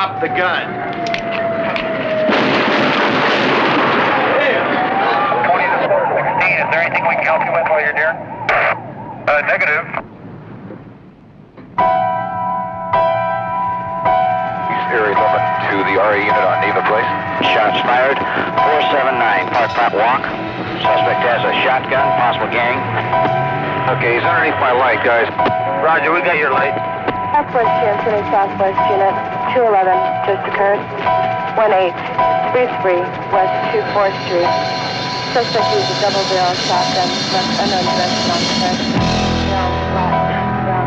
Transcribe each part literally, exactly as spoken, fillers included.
drop the gun. twenty to four sixteen, is there anything we can help you with while you're there? Uh, negative. Erie limit to the R A unit on Neva Place. Shots fired. four seven nine, Park Front Walk. Suspect has a shotgun, possible gang. Okay, he's underneath my light, guys. Roger, we got your light. Southwest Chancery, Southwest Unit, two eleven, just occurred. one eight three three, West two fourth Street. Suspect used a double-barrel shotgun, left unknown direction on foot. Round, flat, round.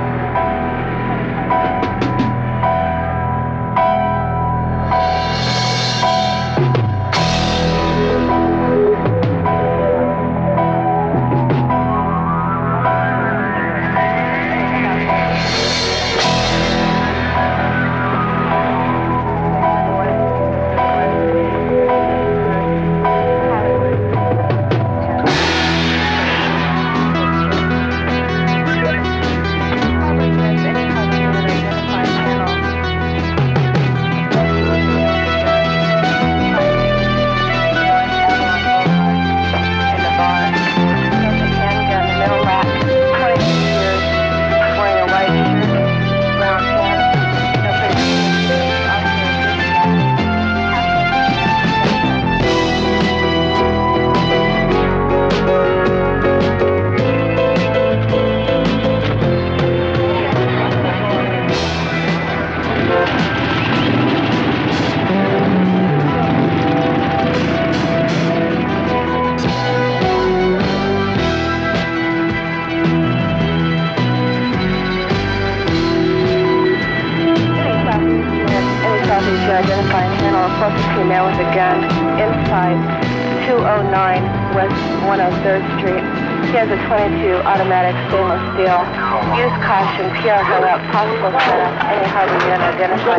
Identifying handle, approaching female with a gun inside two oh nine West one oh third Street. He has a twenty-two automatic stainless steel. Use caution, P R hung up, possible setup, any harbor unit identified.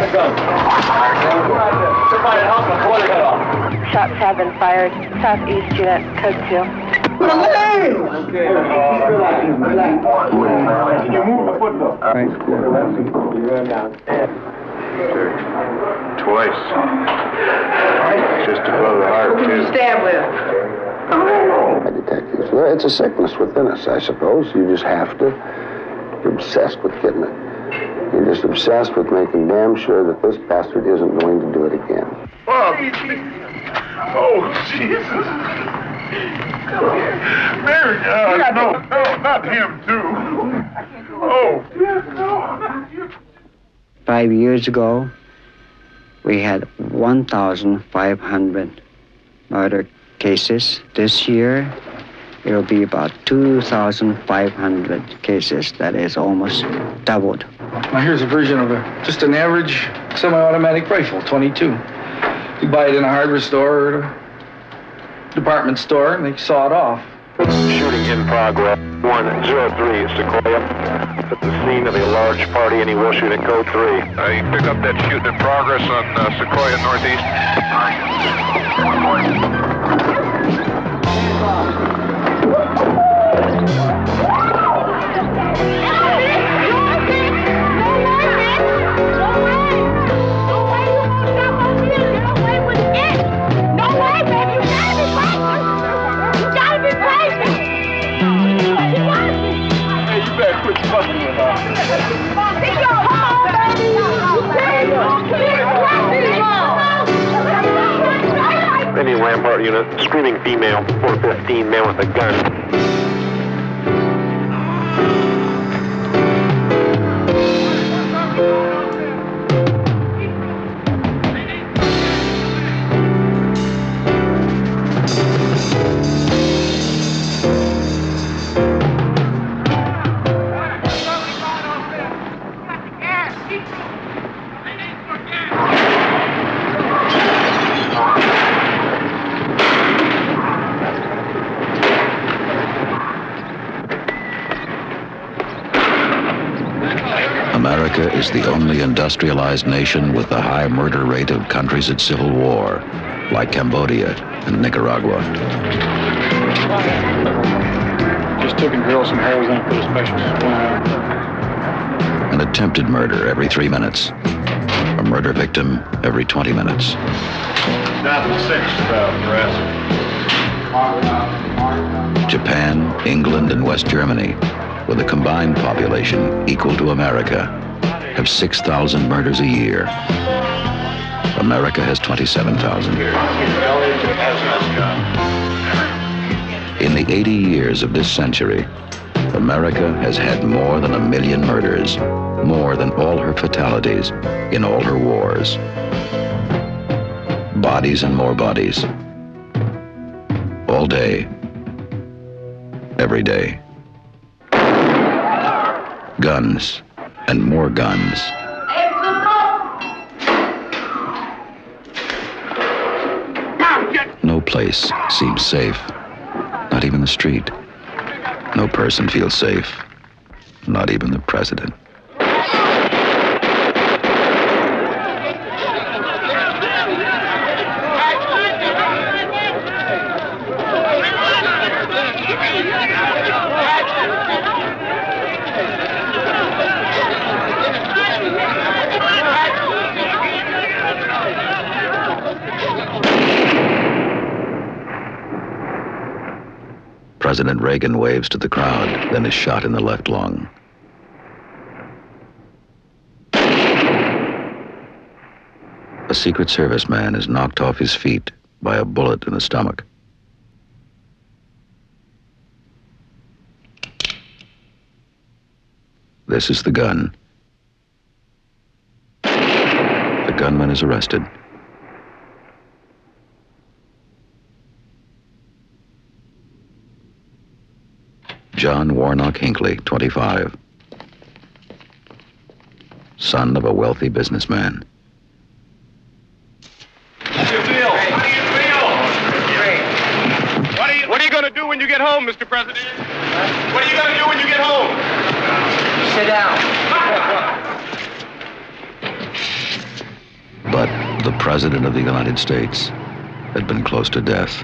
Shots have been fired. Southeast unit, code two. Okay. Can you move the foot though? All right. Twice. Just above the heart, too. Stab with. Detectives. Well, it's a sickness within us, I suppose. You just have to. You're obsessed with getting it. You're just obsessed with making damn sure that this bastard isn't going to do it again. Oh, oh Jesus. Mary, uh, no, no, not him, too. Oh. Five years ago, we had one thousand five hundred murder cases. This year, it'll be about two thousand five hundred cases. That is almost doubled. Now here's a version of a just an average semi-automatic rifle, twenty-two. You buy it in a hardware store or a department store, and they saw it off. Shooting in progress. one zero three, Sequoia. At the scene of a large party, and he will shoot at code three. Uh, you pick up that shooting in progress on uh, Sequoia Northeast. Any Rampart unit, screaming female, four fifteen, man with a gun. America is the only industrialized nation with the high murder rate of countries at civil war, like Cambodia and Nicaragua. Just took and drilled some holes in it for the special. An attempted murder every three minutes. Or murder victim every twenty minutes. Down to six, uh, Japan, England, and West Germany, with a combined population equal to America, have six thousand murders a year. America has twenty-seven thousand. In the eighty years of this century, America has had more than a million murders, more than all her fatalities in all her wars. Bodies and more bodies. All day. Every day. Guns and more guns. No place seems safe. Not even the street. No person feels safe. Not even the president. President Reagan waves to the crowd, then is shot in the left lung. A Secret Service man is knocked off his feet by a bullet in the stomach. This is the gun. The gunman is arrested. John Warnock Hinckley, twenty-five. Son of a wealthy businessman. How do you feel? How do you feel? Great. What are you, what are you going to do when you get home, Mister President? What are you going to do when you get home? Sit down. But the President of the United States had been close to death.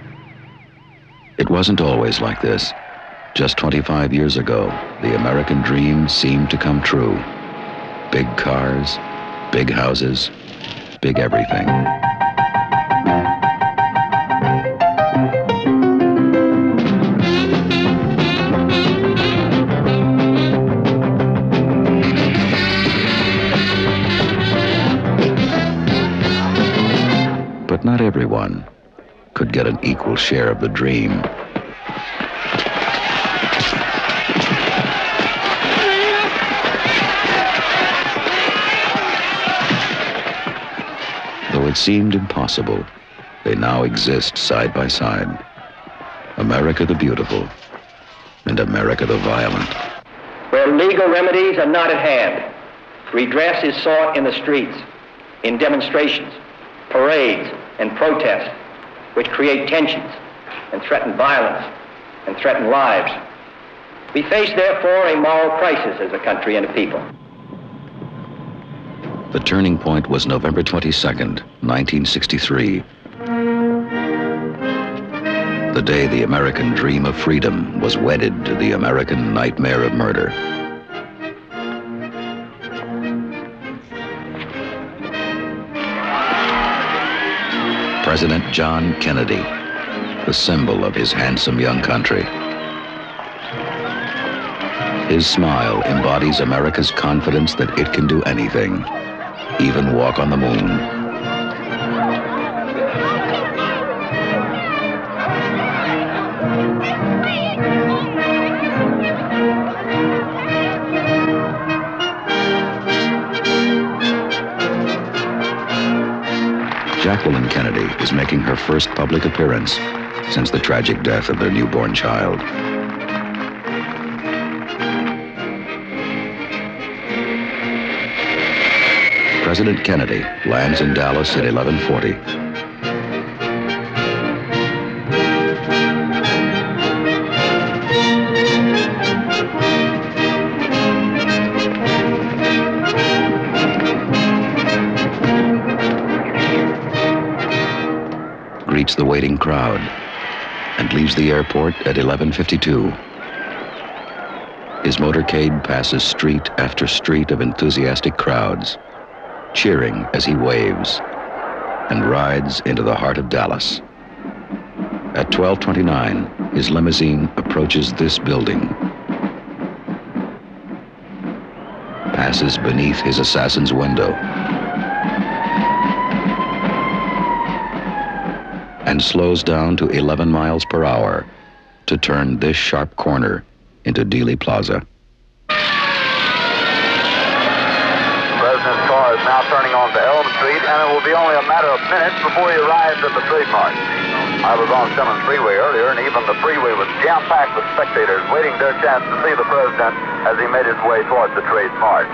It wasn't always like this. Just twenty-five years ago, the American dream seemed to come true. Big cars, big houses, big everything. But not everyone could get an equal share of the dream. Though it seemed impossible, they now exist side by side. America the beautiful and America the violent. Where legal remedies are not at hand, redress is sought in the streets, in demonstrations, parades, and protests, which create tensions and threaten violence and threaten lives. We face, therefore, a moral crisis as a country and a people. The turning point was November twenty-second, nineteen sixty-three. The day the American dream of freedom was wedded to the American nightmare of murder. President John Kennedy, the symbol of his handsome young country. His smile embodies America's confidence that it can do anything, even walk on the moon. Jacqueline Kennedy is making her first public appearance since the tragic death of their newborn child. President Kennedy lands in Dallas at eleven forty. Greets the waiting crowd and leaves the airport at eleven fifty-two. His motorcade passes street after street of enthusiastic crowds. cheering as he waves and rides into the heart of Dallas. At twelve twenty-nine, his limousine approaches this building, passes beneath his assassin's window, and slows down to eleven miles per hour to turn this sharp corner into Dealey Plaza. The president's car is now turning onto Elm Street, and it will be only a matter of minutes before he arrives at the trademark. I was on Simmons Freeway earlier, and even the freeway was jam-packed with spectators waiting their chance to see the president as he made his way towards the trademark.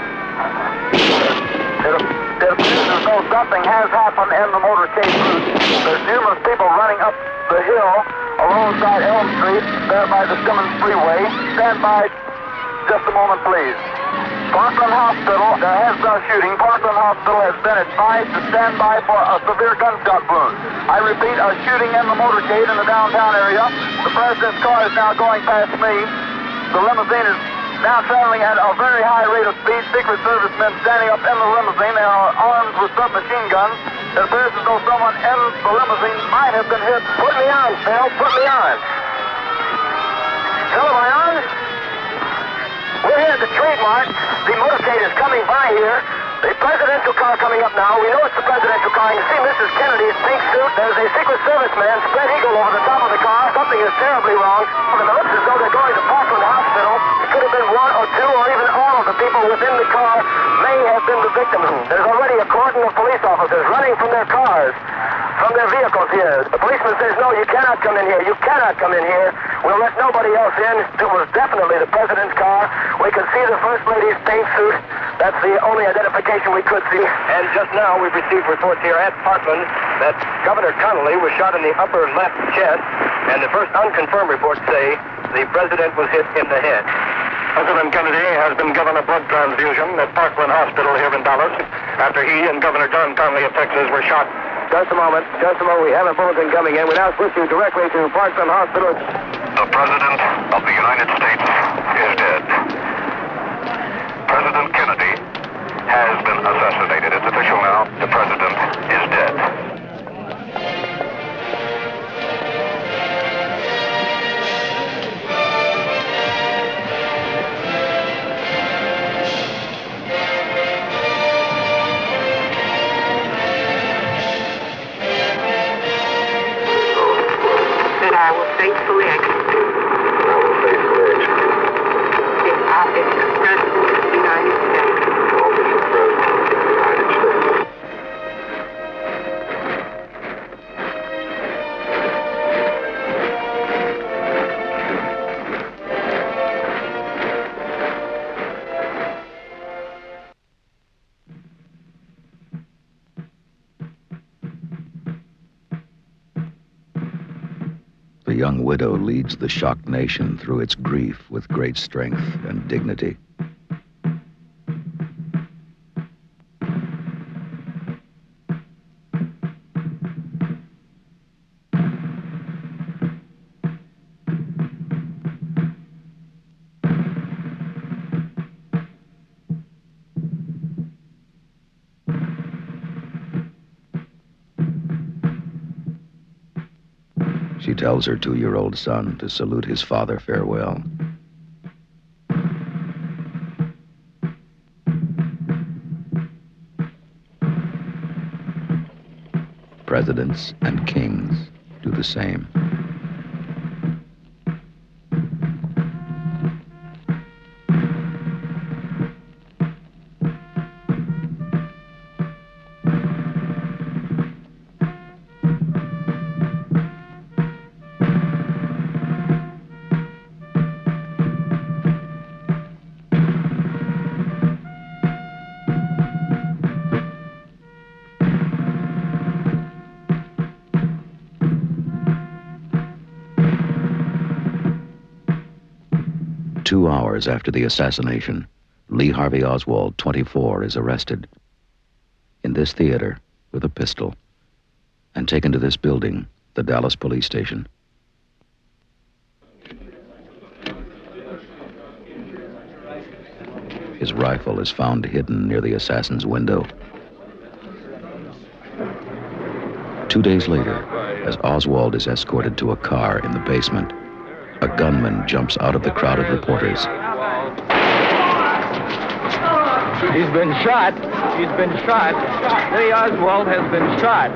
It, it appears as though something has happened in the motorcade route. There's numerous people running up the hill alongside Elm Street, there by the Simmons Freeway. Stand by just a moment, please. Parkland Hospital, there has been a shooting. Parkland Hospital has been advised to stand by for a severe gunshot wound. I repeat, a shooting in the motorcade in the downtown area. The president's car is now going past me. The limousine is now traveling at a very high rate of speed. Secret Service men standing up in the limousine. They are armed with submachine guns. It appears as though someone in the limousine might have been hit. Put me on, Phil. Put me on. Phil, am I on? We're here at the trademark. The motorcade is coming by here. The presidential car coming up now. We know it's the presidential car. You see Missus Kennedy's pink suit. There's a Secret Service man, spread eagle over the top of the car. Something is terribly wrong. And it looks as though they're going to Parkland Hospital. It could have been one or two or even all of the people within the car may have been the victims. There's already a cordon of police officers running from their cars, from their vehicles here. The policeman says, no, you cannot come in here. You cannot come in here. We'll let nobody else in. It was definitely the president's car. We could see the First Lady's pink suit. That's the only identification we could see. And just now we've received reports here at Parkland that Governor Connolly was shot in the upper left chest, and the first unconfirmed reports say the president was hit in the head. President Kennedy has been given a blood transfusion at Parkland Hospital here in Dallas after he and Governor John Connolly of Texas were shot. Just a moment. Just a moment. We have a bulletin coming in. We now switch you directly to Parkland Hospital. The President of the United States is dead. President Kennedy has been assassinated. It's official now. The President is dead. That I will faithfully execute. I will faithfully execute. The office of President of the United States. The office of President of the United States. The young widow leads the shocked nation through its grief with great strength and dignity. She tells her two-year-old son to salute his father farewell. Presidents and kings do the same. Two hours after the assassination, Lee Harvey Oswald, twenty-four, is arrested in this theater with a pistol and taken to this building, the Dallas police station. His rifle is found hidden near the assassin's window. Two days later, as Oswald is escorted to a car in the basement, a gunman jumps out of the crowd of reporters. He's been shot. He's been shot. Lee Oswald has been shot.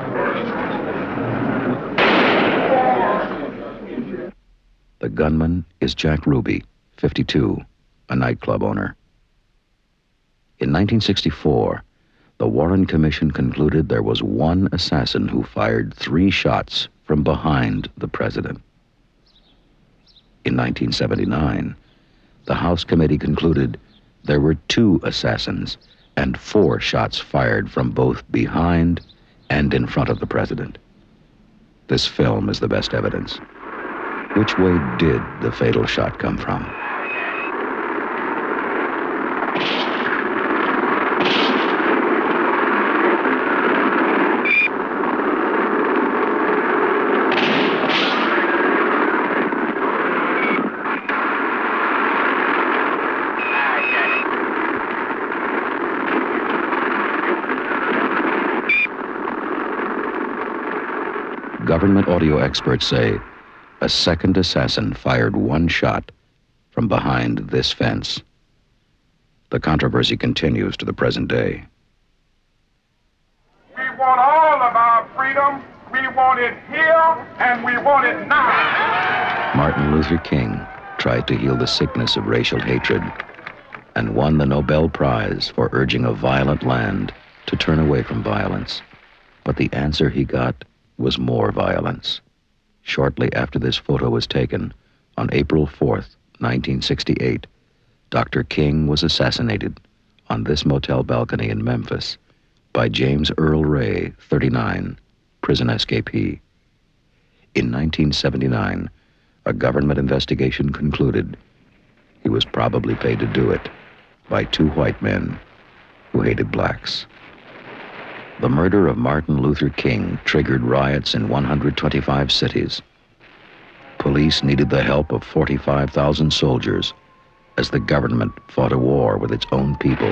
The gunman is Jack Ruby, fifty-two, a nightclub owner. In nineteen sixty-four, the Warren Commission concluded there was one assassin who fired three shots from behind the president. In nineteen seventy-nine, the House Committee concluded there were two assassins and four shots fired from both behind and in front of the president. This film is the best evidence. Which way did the fatal shot come from? Government audio experts say a second assassin fired one shot from behind this fence. The controversy continues to the present day. We want all of our freedom. We want it here, and we want it now. Martin Luther King tried to heal the sickness of racial hatred and won the Nobel Prize for urging a violent land to turn away from violence. But the answer he got was more violence. Shortly after this photo was taken, on April fourth, nineteen sixty-eight, Doctor King was assassinated on this motel balcony in Memphis by James Earl Ray, thirty-nine, prison escapee. In nineteen seventy-nine, a government investigation concluded he was probably paid to do it by two white men who hated blacks. The murder of Martin Luther King triggered riots in one hundred twenty-five cities. Police needed the help of forty-five thousand soldiers as the government fought a war with its own people.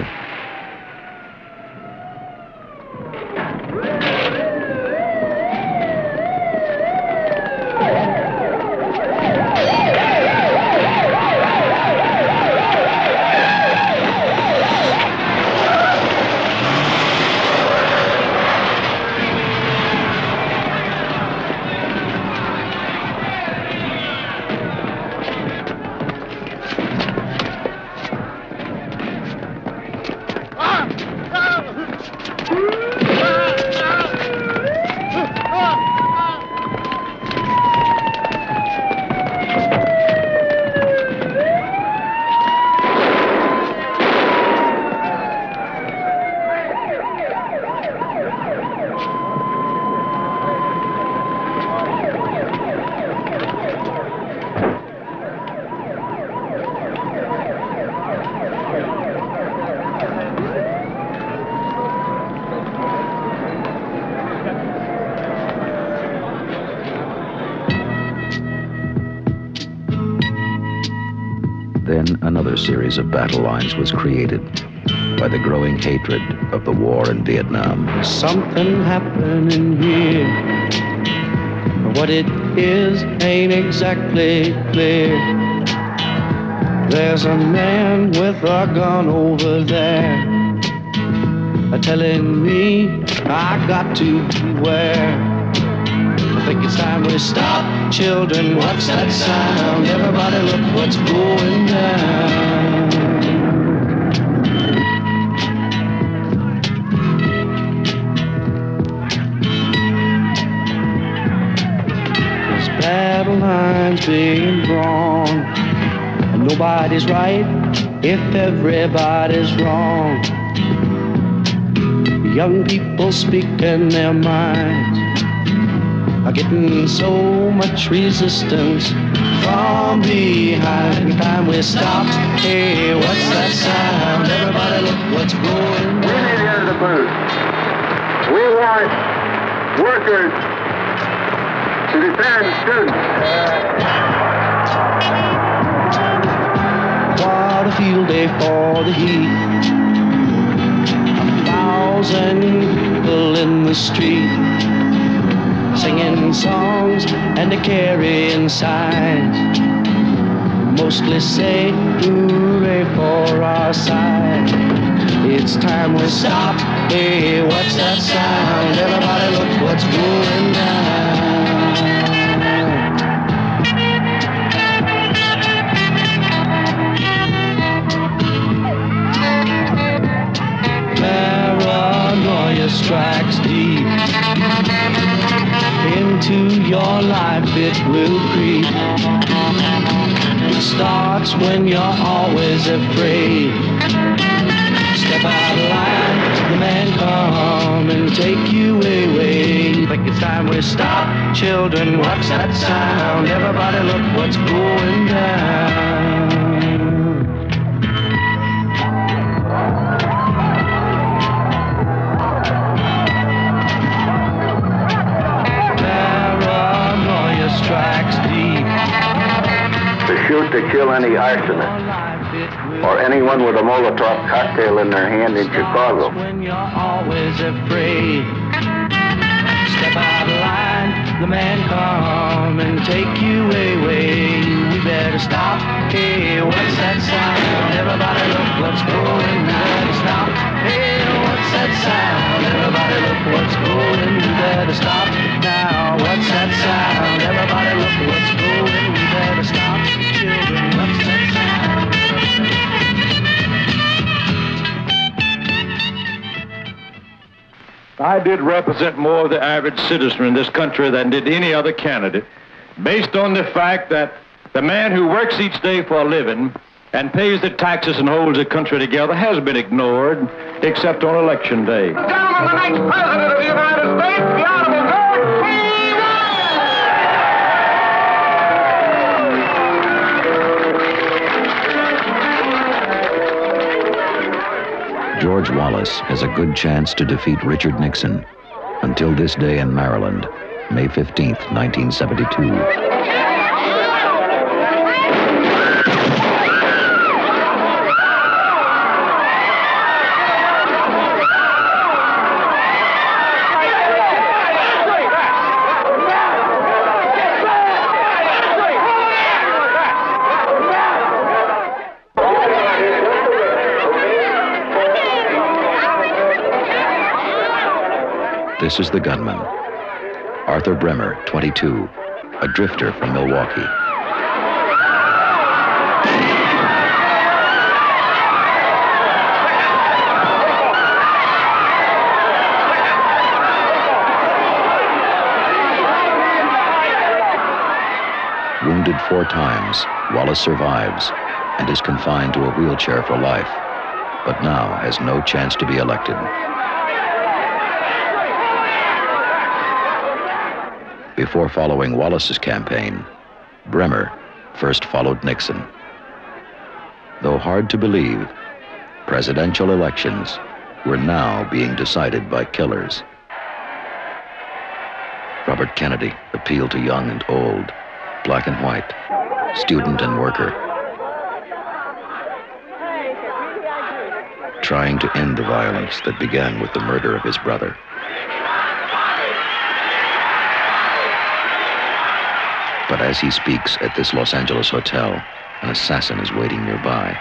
Then another series of battle lines was created by the growing hatred of the war in Vietnam. There's something happening here. What it is ain't exactly clear. There's a man with a gun over there, telling me I got to beware. I think it's time we stop, children. What's that sound? Everybody look what's going down. There's battle lines being drawn, and nobody's right if everybody's wrong. Young people speaking their minds are getting so much resistance from behind. Time we stopped. Hey, what's that sound? Everybody look what's going on. We need to enter the booth. We want workers to defend students. What a field day for the heat. A thousand people in the street. singing songs and a carrying signs. Mostly say hooray for our side. It's time we stop. Hey, what's that sound? Everybody look what's going down. Paranoia strikes deep into your life, it will creep. It starts when you're always afraid. Step out of line, the man come and take you away. Think it's time we stop. Children, what's that sound? Everybody look what's going down. Paranoia strikes deep. To shoot to kill any arsonist or anyone with a Molotov cocktail in their hand in Chicago. When you're always afraid, step out of line, the man come and take you away. We better stop. Hey, what's that sound? Everybody look what's going on. Stop. Hey, what's that sound? Everybody look what's going. We better stop now. What's that sound? Everybody look what's going. We better stop. Children, what's that sound? I did represent more of the average citizen in this country than did any other candidate, based on the fact that the man who works each day for a living and pays the taxes and holds the country together has been ignored, except on election day. Gentlemen, the next president of the United States, the Honorable George P. George Wallace has a good chance to defeat Richard Nixon until this day in Maryland, May fifteenth, nineteen seventy-two. This is the gunman, Arthur Bremer, twenty-two, a drifter from Milwaukee. Wounded four times, Wallace survives and is confined to a wheelchair for life, but now has no chance to be elected. Before following Wallace's campaign, Bremer first followed Nixon. Though hard to believe, presidential elections were now being decided by killers. Robert Kennedy appealed to young and old, black and white, student and worker, trying to end the violence that began with the murder of his brother. But as he speaks at this Los Angeles hotel, an assassin is waiting nearby.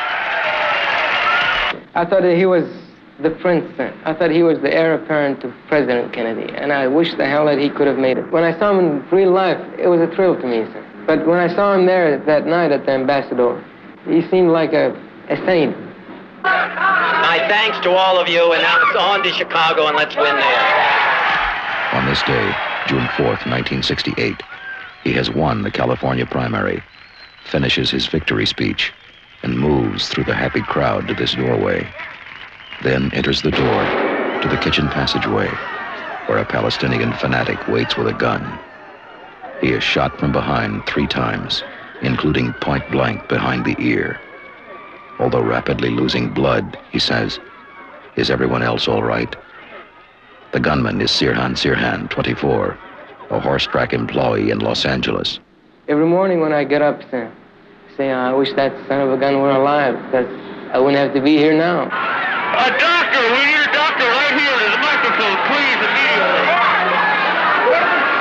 I thought that he was the prince. I thought he was the heir apparent to President Kennedy, and I wish the hell that he could have made it. When I saw him in real life, it was a thrill to me, sir. But when I saw him there that night at the Ambassador, he seemed like a, a saint. My thanks to all of you, and now it's on to Chicago, and let's win there. On this day, June fourth, nineteen sixty-eight, he has won the California primary, finishes his victory speech, and moves through the happy crowd to this doorway. Then enters the door to the kitchen passageway, where a Palestinian fanatic waits with a gun. He is shot from behind three times, including point blank behind the ear. Although rapidly losing blood, he says, "Is everyone else all right?" The gunman is Sirhan Sirhan, twenty-four, a horse track employee in Los Angeles. Every morning when I get up, sir, say, I wish that son of a gun were alive, because I wouldn't have to be here now. A doctor! We need a doctor right here. There's a microphone, please, immediately.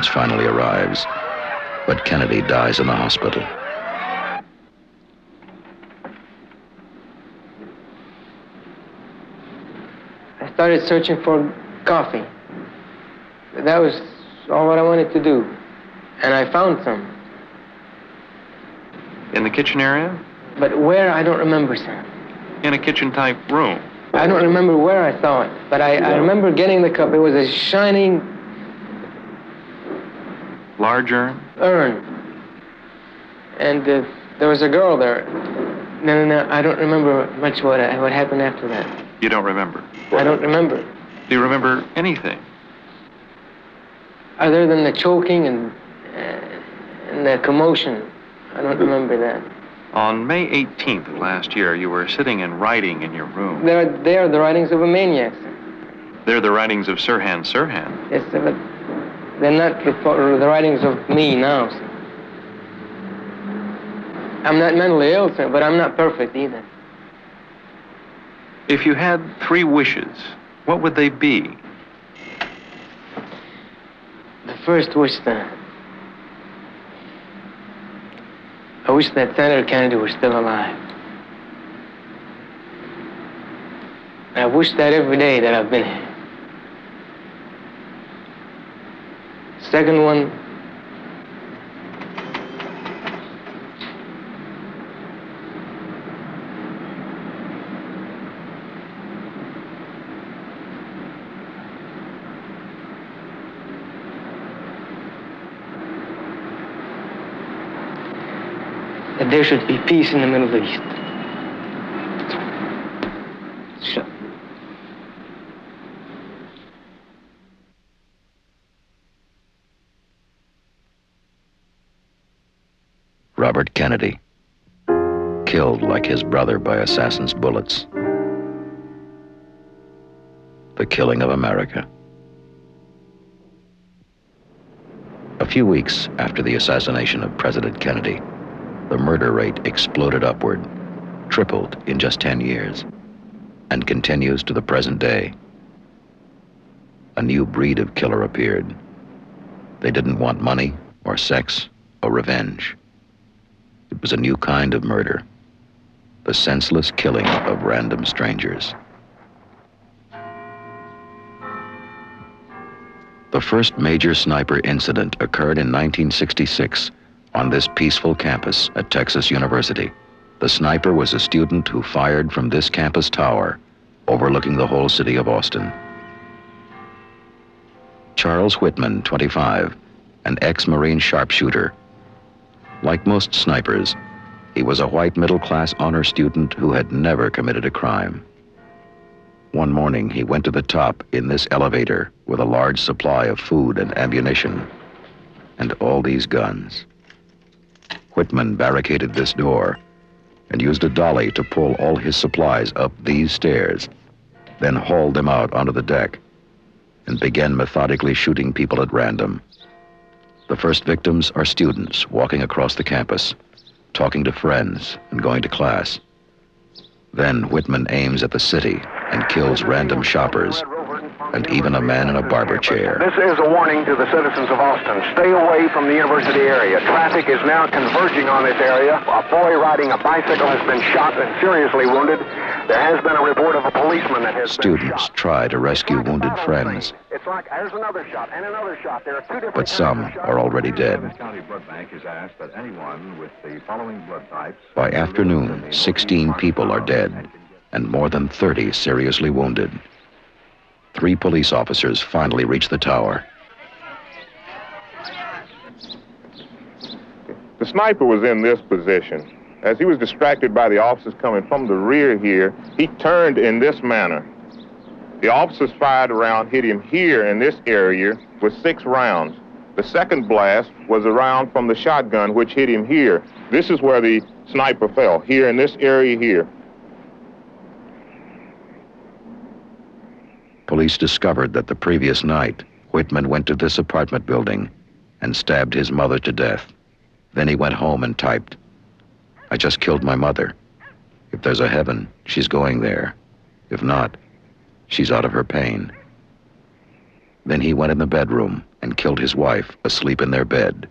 ambulance finally arrives, but Kennedy dies in the hospital. I started searching for coffee. That was all what I wanted to do. And I found some. In the kitchen area? But where, I don't remember, sir. In a kitchen-type room? I don't remember where I saw it, but I, I remember getting the cup. It was a shining... Large urn? Urn. And uh, there was a girl there. No, no, no, I don't remember much what, uh, what happened after that. You don't remember? I don't remember. Do you remember anything? Other than the choking and, uh, and the commotion. I don't remember that. On May eighteenth of last year, you were sitting and writing in your room. They're, they are the writings of a maniac, sir. They're the writings of Sirhan Sirhan. Yes, sir, but they're not the, the writings of me now, sir. I'm not mentally ill, sir, but I'm not perfect either. If you had three wishes, what would they be? The first wish, sir. I wish that Senator Kennedy was still alive. I wish that every day that I've been here. Second one, that there should be peace in the Middle East. Shut. Robert Kennedy, killed like his brother by assassin's bullets. The killing of America. A few weeks after the assassination of President Kennedy, the murder rate exploded upward, tripled in just ten years, and continues to the present day. A new breed of killer appeared. They didn't want money or sex or revenge. It was a new kind of murder, the senseless killing of random strangers. The first major sniper incident occurred in nineteen sixty-six on this peaceful campus at Texas University. The sniper was a student who fired from this campus tower overlooking the whole city of Austin. Charles Whitman, twenty-five, an ex-Marine sharpshooter. Like most snipers, he was a white middle-class honor student who had never committed a crime. One morning, he went to the top in this elevator with a large supply of food and ammunition, and all these guns. Whitman barricaded this door and used a dolly to pull all his supplies up these stairs, then hauled them out onto the deck and began methodically shooting people at random. The first victims are students walking across the campus, talking to friends and going to class. Then Whitman aims at the city and kills random shoppers and even a man in a barber chair. This is a warning to the citizens of Austin. Stay away from the university area. Traffic is now converging on this area. A boy riding a bicycle has been shot and seriously wounded. There has been a report of a policeman that has Students try to rescue wounded friends, It's like, there's another shot and another shot. There are two different but some are already dead. County Blood Bank has asked that anyone with the following blood types... By afternoon, sixteen people are dead and more than thirty seriously wounded. Three police officers finally reach the tower. The sniper was in this position. As he was distracted by the officers coming from the rear here, he turned in this manner. The officers fired a round, hit him here in this area with six rounds. The second blast was a round from the shotgun, which hit him here. This is where the sniper fell, here in this area here. Police discovered that the previous night, Whitman went to this apartment building and stabbed his mother to death. Then he went home and typed, "I just killed my mother. If there's a heaven, she's going there. If not, she's out of her pain." Then he went in the bedroom and killed his wife asleep in their bed.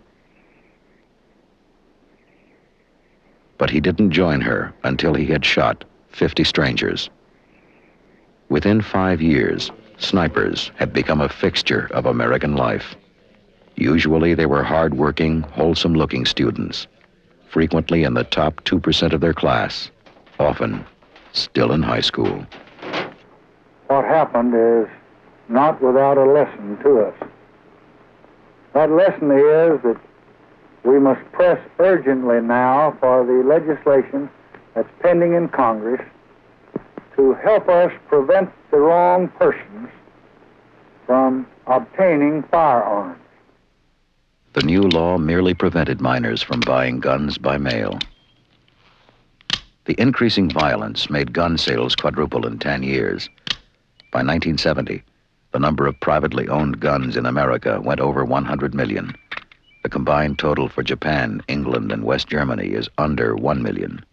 But he didn't join her until he had shot fifty strangers. Within five years, snipers had become a fixture of American life. Usually they were hard-working, wholesome-looking students, frequently in the top two percent of their class, often still in high school. What happened is not without a lesson to us. That lesson is that we must press urgently now for the legislation that's pending in Congress to help us prevent the wrong persons from obtaining firearms. The new law merely prevented minors from buying guns by mail. The increasing violence made gun sales quadruple in ten years. By nineteen seventy, the number of privately owned guns in America went over one hundred million. The combined total for Japan, England, and West Germany is under one million.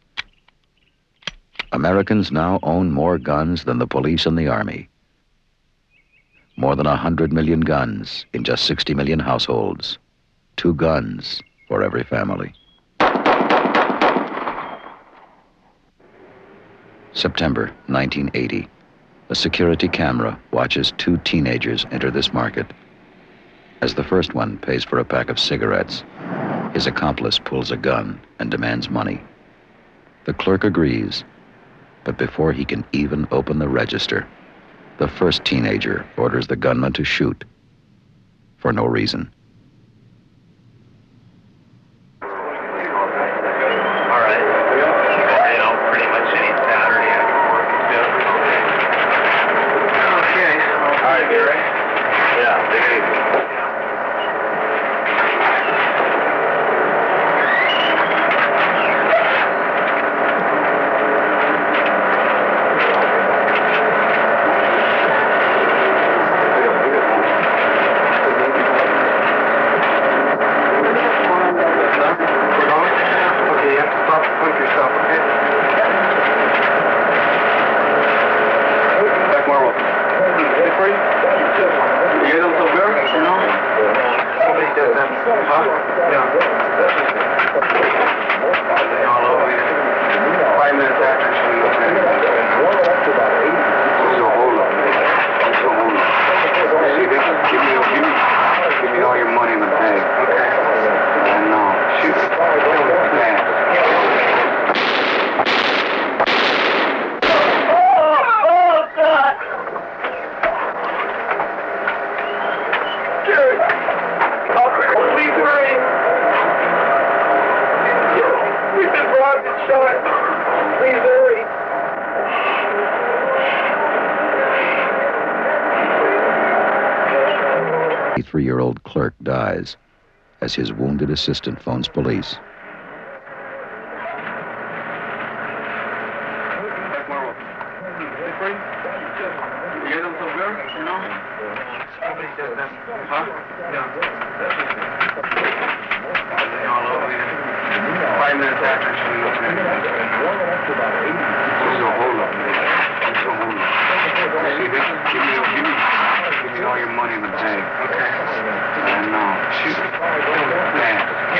Americans now own more guns than the police and the army. More than one hundred million guns in just sixty million households. Two guns for every family. September nineteen eighty. A security camera watches two teenagers enter this market. As the first one pays for a pack of cigarettes, his accomplice pulls a gun and demands money. The clerk agrees, but before he can even open the register, the first teenager orders the gunman to shoot for no reason. three-year-old clerk dies as his wounded assistant phones police. Five minutes after she Give me, give me, give me all your money in the bag. Okay. I know. Shoot. Man.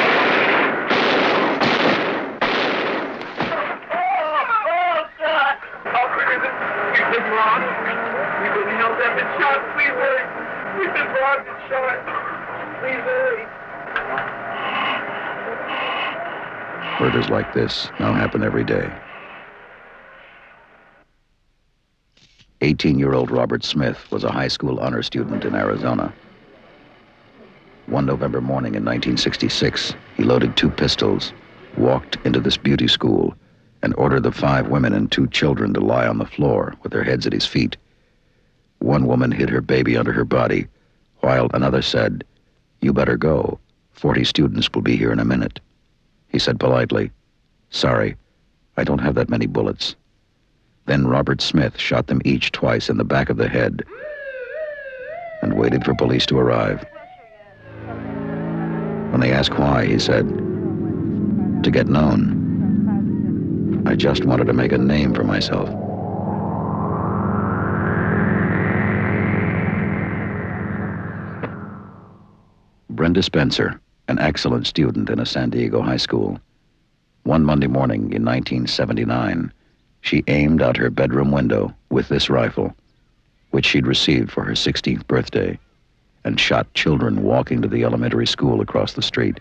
Oh, God. Officer, we've been robbed. We've been held up and shot. Please hurry. We've been robbed and shot. Please hurry. Murders like this now happen every day. eighteen-year-old Robert Smith was a high school honor student in Arizona. One November morning in nineteen sixty-six, he loaded two pistols, walked into this beauty school, and ordered the five women and two children to lie on the floor with their heads at his feet. One woman hid her baby under her body, while another said, "You better go. Forty students will be here in a minute." He said politely, "Sorry, I don't have that many bullets." Then Robert Smith shot them each twice in the back of the head and waited for police to arrive. When they asked why, he said, "To get known. I just wanted to make a name for myself." Brenda Spencer, an excellent student in a San Diego high school. One Monday morning in nineteen seventy-nine, she aimed out her bedroom window with this rifle, which she'd received for her sixteenth birthday, and shot children walking to the elementary school across the street.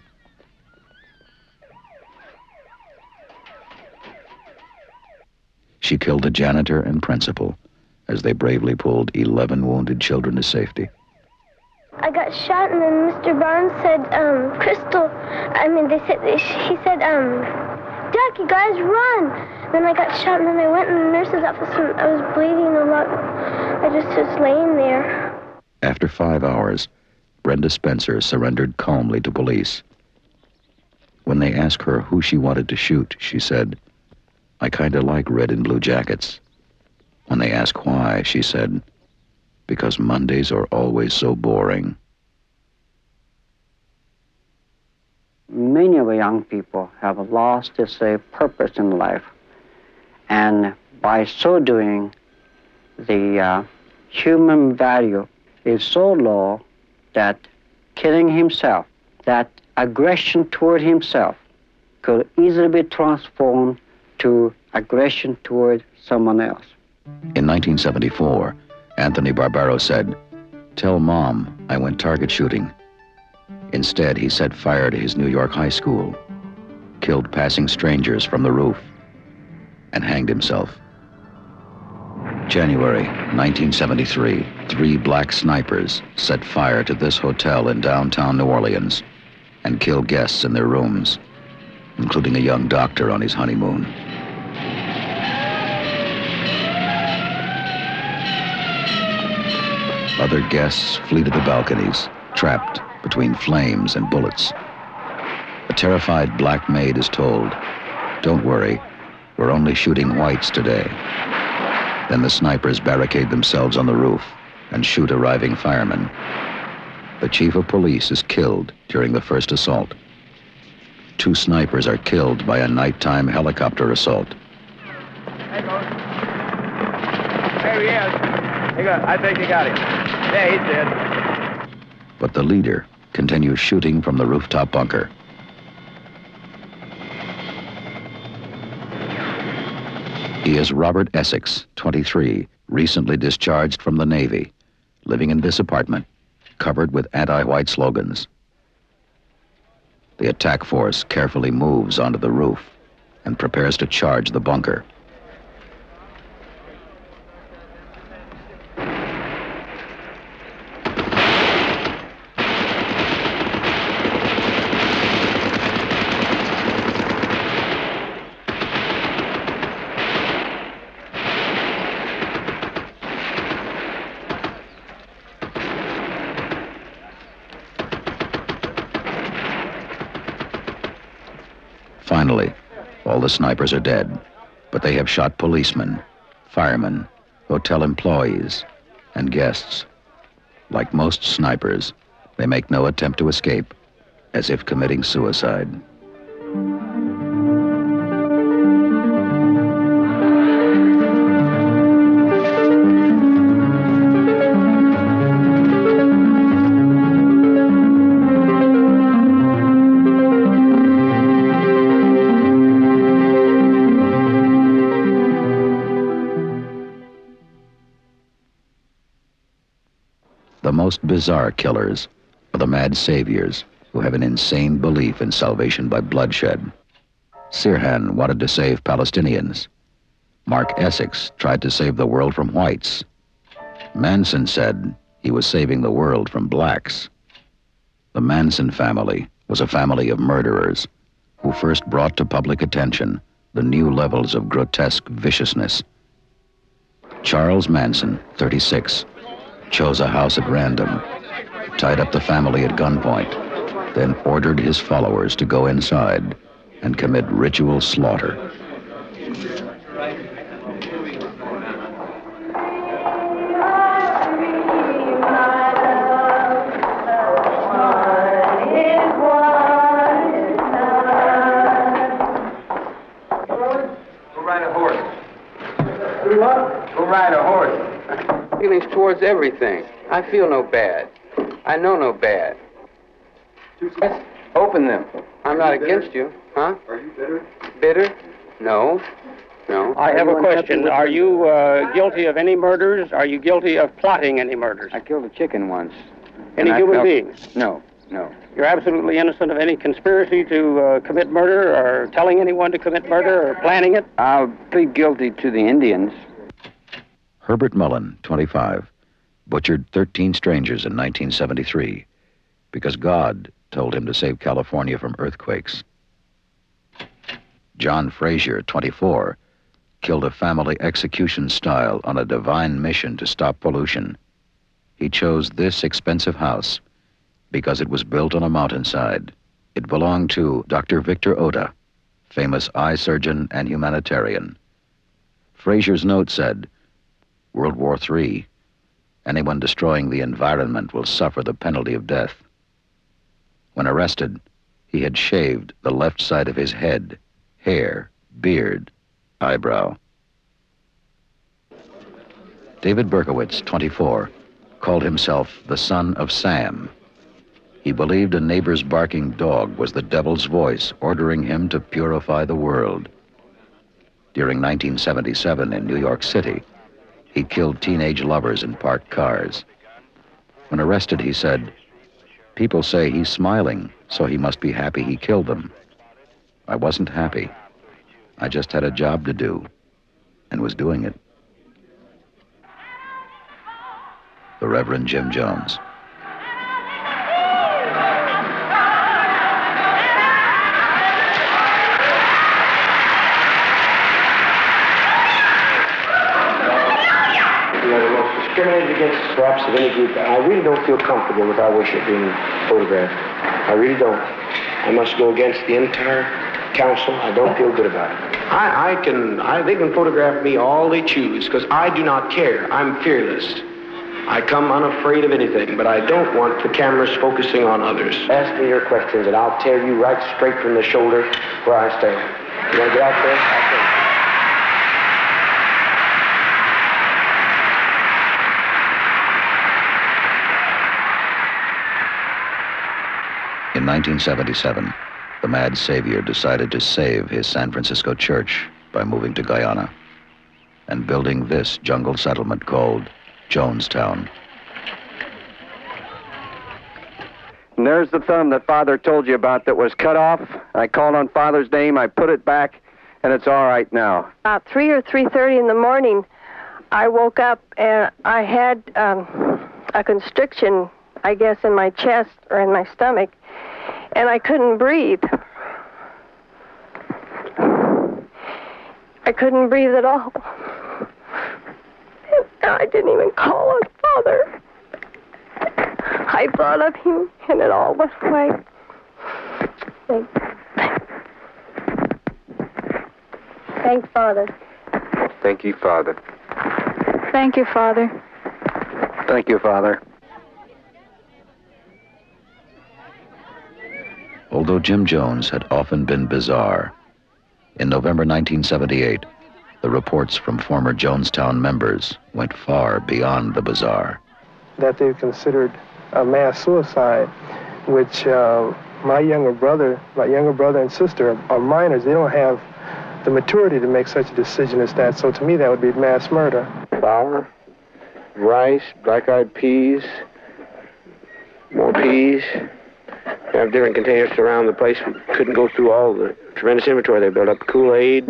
She killed the janitor and principal as they bravely pulled eleven wounded children to safety. I got shot, and then Mister Barnes said, um, Crystal, I mean, they said, he said, um, Jack, you guys run. Then I got shot, and then I went in the nurse's office, and I was bleeding a lot. I just was laying there. After five hours, Brenda Spencer surrendered calmly to police. When they asked her who she wanted to shoot, she said, I kind of like red and blue jackets. When they asked why, she said, because Mondays are always so boring. Many of the young people have lost their say, purpose in life. And by so doing, the uh, human value is so low that killing himself, that aggression toward himself, could easily be transformed to aggression toward someone else. In nineteen seventy-four, Anthony Barbaro said, tell Mom I went target shooting. Instead, he set fire to his New York high school, killed passing strangers from the roof, and hanged himself. January nineteen seventy-three, three black snipers set fire to this hotel in downtown New Orleans and killed guests in their rooms, including a young doctor on his honeymoon. Other guests flee to the balconies, trapped between flames and bullets. A terrified black maid is told, don't worry, we're only shooting whites today. Then the snipers barricade themselves on the roof and shoot arriving firemen. The chief of police is killed during the first assault. Two snipers are killed by a nighttime helicopter assault. There he is. He got, I think he got him. Yeah, he's dead. But the leader continues shooting from the rooftop bunker. He is Robert Essex, twenty-three, recently discharged from the Navy, living in this apartment, covered with anti-white slogans. The attack force carefully moves onto the roof and prepares to charge the bunker. Finally, all the snipers are dead, but they have shot policemen, firemen, hotel employees, and guests. Like most snipers, they make no attempt to escape, as if committing suicide. The most bizarre killers are the mad saviors who have an insane belief in salvation by bloodshed. Sirhan wanted to save Palestinians. Mark Essex tried to save the world from whites. Manson said he was saving the world from blacks. The Manson family was a family of murderers who first brought to public attention the new levels of grotesque viciousness. Charles Manson, thirty-six, chose a house at random, tied up the family at gunpoint, then ordered his followers to go inside and commit ritual slaughter. Go ride a horse. Do what? Go ride a horse. Feelings towards everything. I feel no bad. I know no bad. Open them. I'm not against you, huh? Are you bitter? Bitter? No. No. I have a question. Are you uh, guilty of any murders? Are you guilty of plotting any murders? I killed a chicken once. Any and I human felt- beings? No, no. You're absolutely innocent of any conspiracy to uh, commit murder or telling anyone to commit murder or planning it? I'll plead guilty to the Indians. Herbert Mullen, twenty-five, butchered thirteen strangers in nineteen seventy-three because God told him to save California from earthquakes. John Frazier, twenty-four, killed a family execution style on a divine mission to stop pollution. He chose this expensive house because it was built on a mountainside. It belonged to Doctor Victor Ota, famous eye surgeon and humanitarian. Frazier's note said, World War Three, anyone destroying the environment will suffer the penalty of death. When arrested, he had shaved the left side of his head, hair, beard, eyebrow. David Berkowitz, twenty-four, called himself the son of Sam. He believed a neighbor's barking dog was the devil's voice ordering him to purify the world. During nineteen seventy-seven in New York City, he killed teenage lovers in parked cars. When arrested, he said, "People say he's smiling, so he must be happy he killed them. I wasn't happy. I just had a job to do, and was doing it." The Reverend Jim Jones. Discriminated against perhaps of any group. I really don't feel comfortable with our worship being photographed. I really don't. I must go against the entire council. I don't feel good about it. I, I can, I, they can photograph me all they choose because I do not care. I'm fearless. I come unafraid of anything, but I don't want the cameras focusing on others. Ask me your questions and I'll tell you right straight from the shoulder where I stand. You want to get out there? I'll tell you. In nineteen seventy-seven, the Mad Savior decided to save his San Francisco church by moving to Guyana and building this jungle settlement called Jonestown. And there's the thumb that Father told you about that was cut off. I called on Father's name, I put it back, and it's all right now. About three or three thirty in the morning, I woke up and I had um, a constriction, I guess, in my chest or in my stomach, and I couldn't breathe. I couldn't breathe at all. And I didn't even call on Father. I thought of him, and it all went away. Thank, Thank Father. Thank you, Father. Thank you, Father. Thank you, Father. Although Jim Jones had often been bizarre, in November nineteen seventy-eight, the reports from former Jonestown members went far beyond the bizarre. That they considered a mass suicide, which uh, my younger brother, my younger brother and sister are minors. They don't have the maturity to make such a decision as that. So to me, that would be mass murder. Flour, rice, black-eyed peas, more peas. We have different containers around the place. We couldn't go through all the tremendous inventory they built up. Kool-Aid.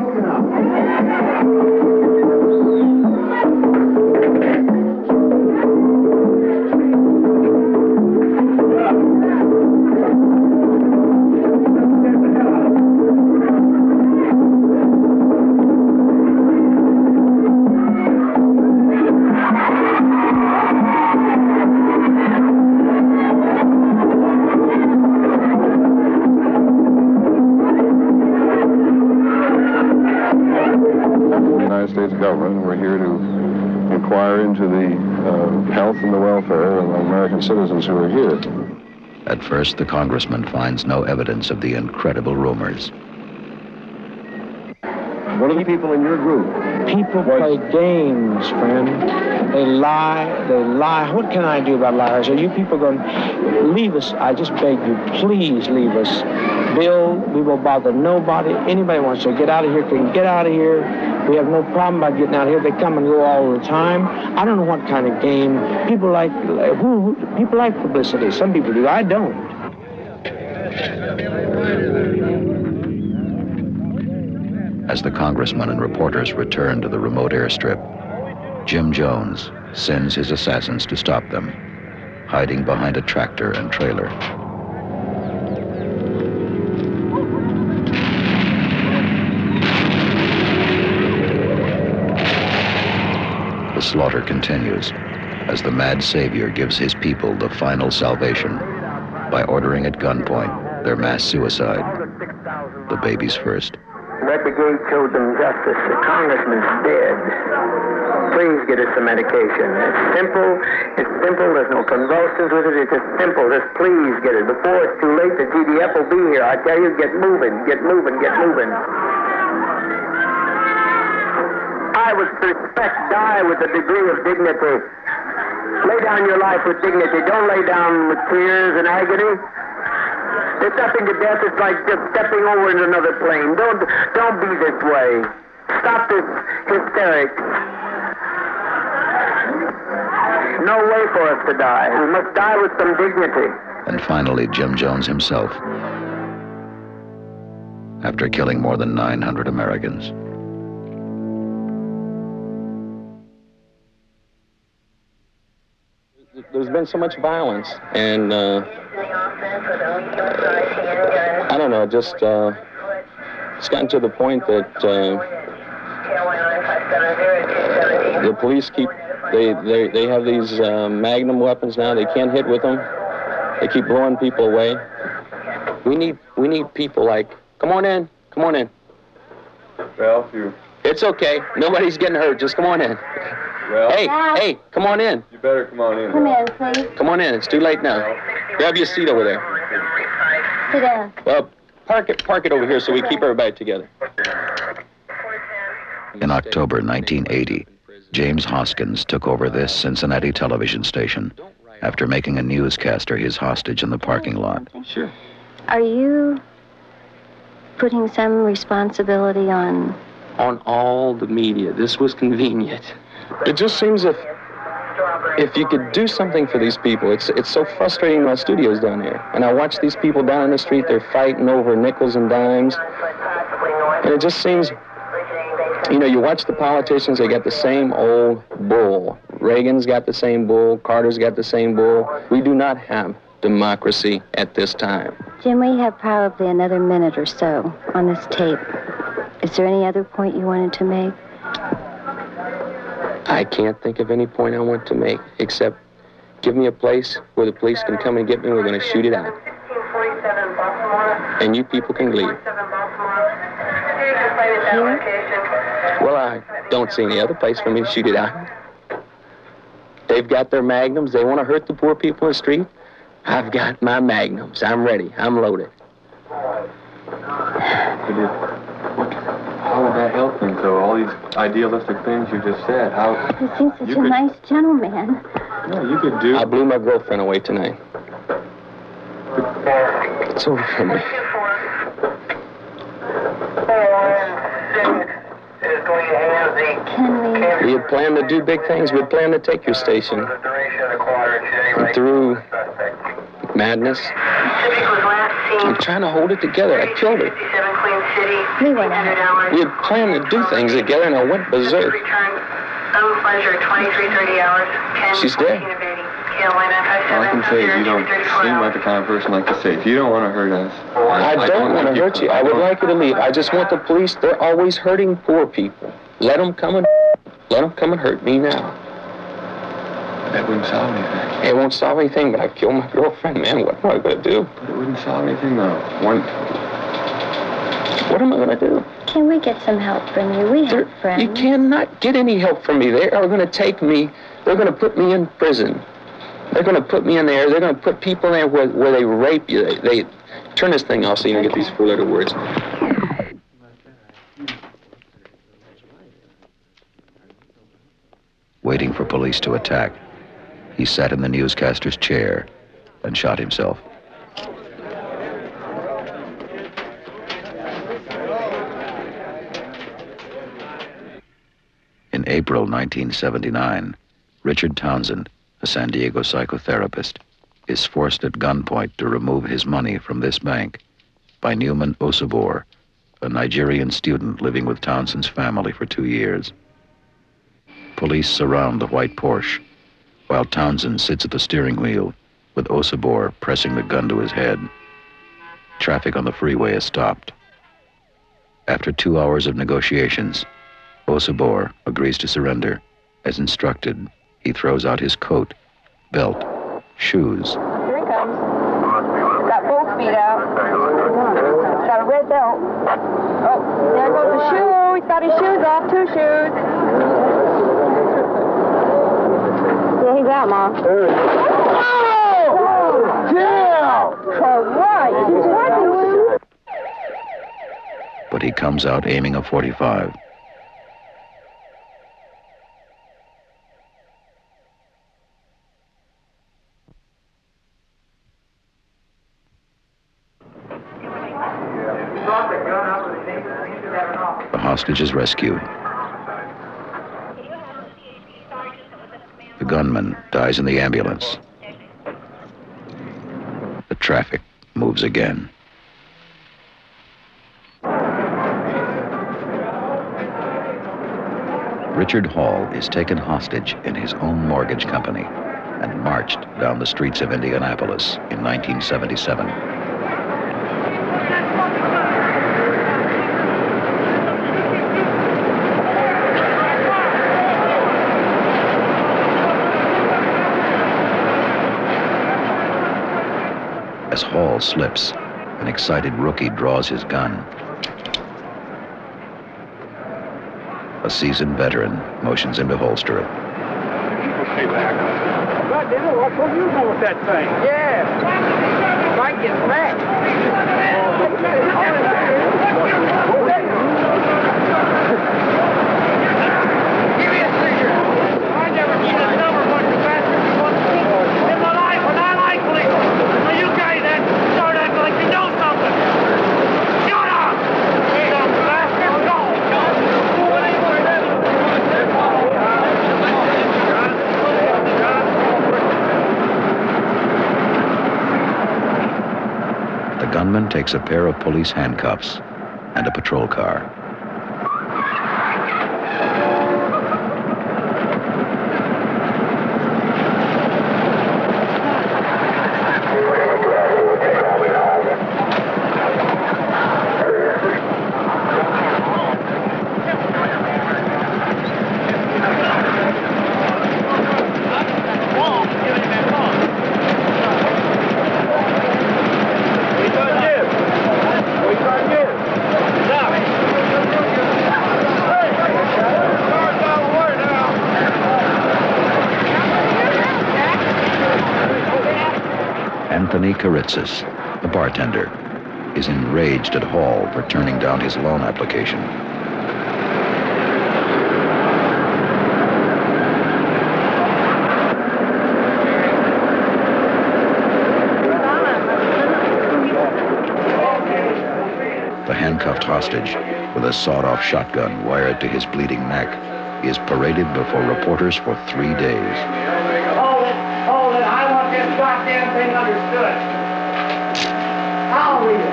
Government. We're here to inquire into the uh, health and the welfare of American citizens who are here. At first, the congressman finds no evidence of the incredible rumors. What are the people in your group People play games, friend. They lie, they lie. What can I do about liars? Are you people going to leave us? I just beg you, please leave us. Bill, we will bother nobody. Anybody wants to get out of here can get out of here. We have no problem about getting out of here. They come and go all the time. I don't know what kind of game. People like, who, who people like publicity. Some people do. I don't. As the congressmen and reporters return to the remote airstrip, Jim Jones sends his assassins to stop them, hiding behind a tractor and trailer. The slaughter continues as the mad savior gives his people the final salvation by ordering at gunpoint their mass suicide, the babies first. That brigade showed them justice. The congressman's dead. Please get us some medication. It's simple. It's simple. There's no convulsions with it. It's just simple. Just please get it. Before it's too late, the G D F will be here. I tell you, get moving. Get moving. Get moving. I would suspect die with a degree of dignity. Lay down your life with dignity. Don't lay down with tears and agony. It's nothing to death. It's like just stepping over into another plane. Don't, don't be this way. Stop this hysterics. No way for us to die. We must die with some dignity. And finally, Jim Jones himself, after killing more than nine hundred Americans. There's been so much violence, and uh, I don't know, just uh, it's gotten to the point that uh, the police keep, they, they, they have these uh, Magnum weapons now. They can't hit with them. They keep blowing people away. We need, we need people like, come on in, come on in. Well, you... It's okay. Nobody's getting hurt. Just come on in. Well, hey, hey, come on in. You better come on in. Come in, please. Come on in. It's too late now. Grab your seat over there. Sit down. Well, park it, park it over here so we keep everybody together. In October nineteen eighty, James Hoskins took over this Cincinnati television station after making a newscaster his hostage in the parking lot. Sure. Are you putting some responsibility on... On all the media. This was convenient. It just seems if if you could do something for these people. It's it's so frustrating. My studio's down here, and I watch these people down in the street. They're fighting over nickels and dimes, and it just seems, you know, you watch the politicians. They got the same old bull. Reagan's got the same bull. Carter's got the same bull. We do not have democracy at this time. Jim, we have probably another minute or so on this tape. Is there any other point you wanted to make? I can't think of any point I want to make, except give me a place where the police can come and get me. We're going to shoot it out. And you people can leave. Here? Well, I don't see any other place for me to shoot it out. They've got their magnums. They want to hurt the poor people in the street. I've got my magnums. I'm ready. I'm loaded. How would that help things, though? All these idealistic things you just said. How? He seems such you a could, nice gentleman. No, you could do... I blew my girlfriend away tonight. It's over for me. Can we... We had planned to do big things. We had planned to take your station through madness. I'm trying to hold it together. I killed her. We went out. We had planned to do things together, and I went berserk. She's dead. All I can say is you don't seem like the kind of person like to say, if you don't want to hurt us... I don't want to hurt you. I would like you to leave. I just want the police. They're always hurting poor people. Let them come and... Let them come and hurt me now. That wouldn't solve anything. It won't solve anything, but I've killed my girlfriend, man. What am I going to do? But it wouldn't solve anything, though. One... What am I going to do? Can we get some help from you? We have friends. You cannot get any help from me. They are going to take me. They're going to put me in prison. They're going to put me in there. They're going to put people there where, where they rape you. They, they turn this thing off so you don't get these four-letter words. waiting for police to attack. He sat in the newscaster's chair and shot himself. In April nineteen seventy-nine, Richard Townsend, a San Diego psychotherapist, is forced at gunpoint to remove his money from this bank by Newman Osabor, a Nigerian student living with Townsend's family for two years. Police surround the white Porsche, while Townsend sits at the steering wheel, with Osabor pressing the gun to his head. Traffic on the freeway is stopped. After two hours of negotiations, Osabor agrees to surrender. As instructed, he throws out his coat, belt, shoes. Here he comes. Got both feet out. Got a red belt. Oh, there goes the shoe. He's got his shoes off, two shoes. Yeah, he's out, Mom. Oh! Yeah! All right. He's working. But he comes out aiming a forty-five. The hostage is rescued. The gunman dies in the ambulance. The traffic moves again. Richard Hall is taken hostage in his own mortgage company and marched down the streets of Indianapolis in nineteen seventy-seven. As Hall slips, an excited rookie draws his gun. A seasoned veteran motions him to holster it. Stay back. God damn it, what are you doing with that thing? Yeah. Might get back. Give me a cigarette. I never seen a number of bunch of bastards in my life, and I like police. So you guys that start acting like you know something. Shut up! You dumb bastard, go! The gunman takes a pair of police handcuffs and a patrol car. Anthony Karitzis, the bartender, is enraged at Hall for turning down his loan application. The handcuffed hostage, with a sawed-off shotgun wired to his bleeding neck, is paraded before reporters for three days. Hold it, hold it. I want this goddamn thing understood. I'll read it.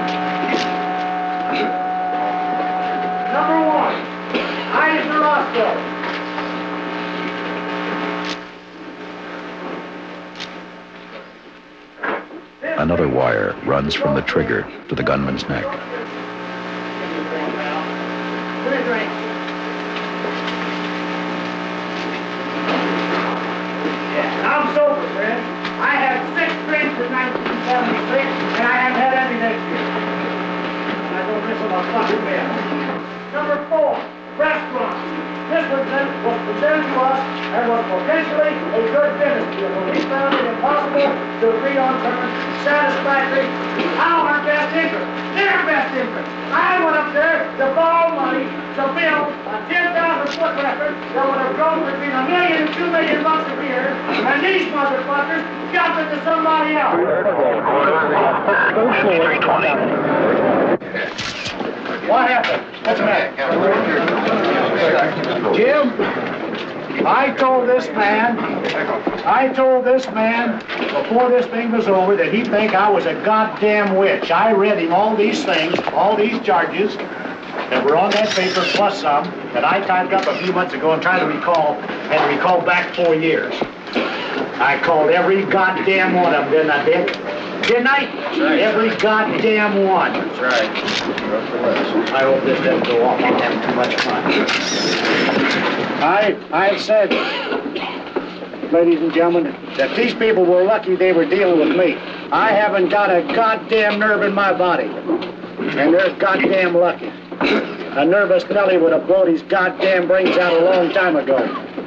Number one, Ida Roscoe. Another wire runs from the trigger to the gunman's neck. I'm sober, friend. I had six drinks in nineteen seventy-six, and I haven't had any next year. And I don't miss them a fucking bit. Number four, restaurants. This was, was presented to us and was potentially a good business deal, but we found it impossible to agree on terms satisfactory to our best interest, their best interest. I went up there to borrow money to build a ten thousand foot record that would have grown between a million and two million bucks a year, and these motherfuckers jumped into somebody else. What happened? What's the matter? Jim, I told this man, I told this man before this thing was over that he'd think I was a goddamn witch. I read him all these things, all these charges that were on that paper, plus some, that I typed up a few months ago and tried to recall, and to recall back four years. I called every goddamn one of them, didn't I, Dick? Didn't I? Right. Every goddamn one. That's right. I hope this doesn't go off. I'm having too much fun. I, I said, ladies and gentlemen, that these people were lucky they were dealing with me. I haven't got a goddamn nerve in my body. And they're goddamn lucky. A nervous Nelly would have blown his goddamn brains out a long time ago.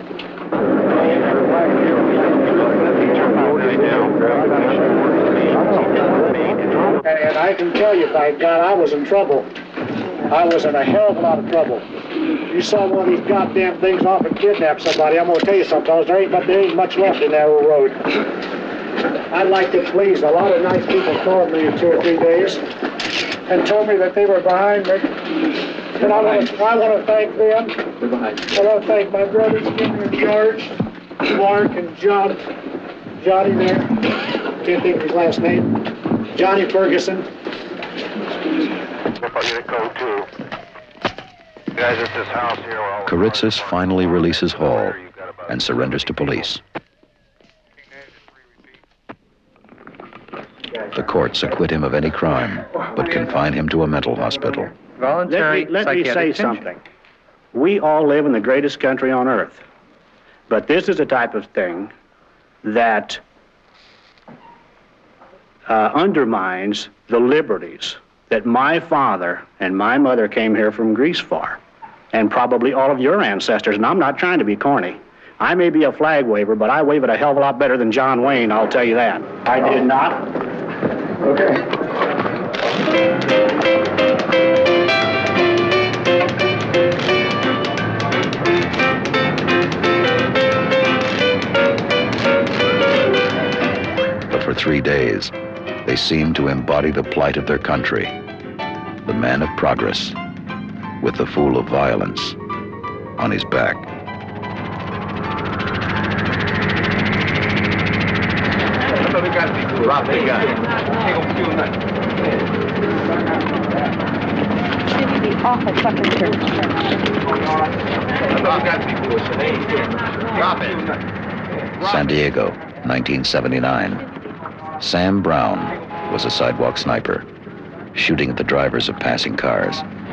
And I can tell you, by God, I was in trouble. I was in a hell of a lot of trouble. You saw one of these goddamn things off and kidnap somebody, I'm going to tell you something, fellas, there ain't, there ain't much left in that old road. I'd like to please. A lot of nice people called me in two or three days and told me that they were behind me. And I want to, I want to thank them. I want to thank my brothers, Jimmy and George, Mark and John, Johnny there. Can't think of his last name. Johnny Ferguson. Kiritsis finally releases Hall and surrenders to police. The courts acquit him of any crime, but confine him to a mental hospital. Voluntary let me, let me say something. We all live in the greatest country on earth. But this is a type of thing that uh, undermines the liberties that my father and my mother came here from Greece for, and probably all of your ancestors, and I'm not trying to be corny. I may be a flag waver, but I wave it a hell of a lot better than John Wayne, I'll tell you that. I did not. Okay. But for three days, they seemed to embody the plight of their country. The man of progress, with the fool of violence on his back. San Diego, nineteen seventy-nine. Sam Brown was a sidewalk sniper, shooting at the drivers of passing cars.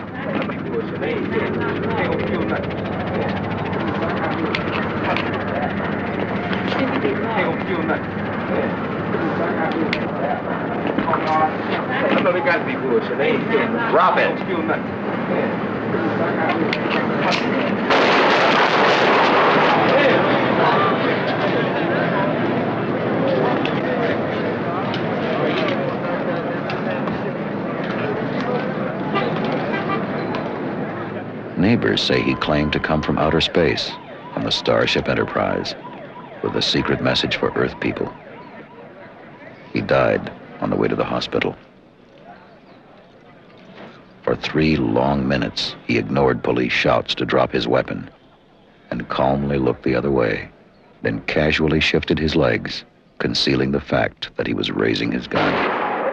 Drop it. Neighbors say he claimed to come from outer space on the Starship Enterprise with a secret message for Earth people. He died on the way to the hospital. For three long minutes, he ignored police shouts to drop his weapon and calmly looked the other way, then casually shifted his legs, concealing the fact that he was raising his gun.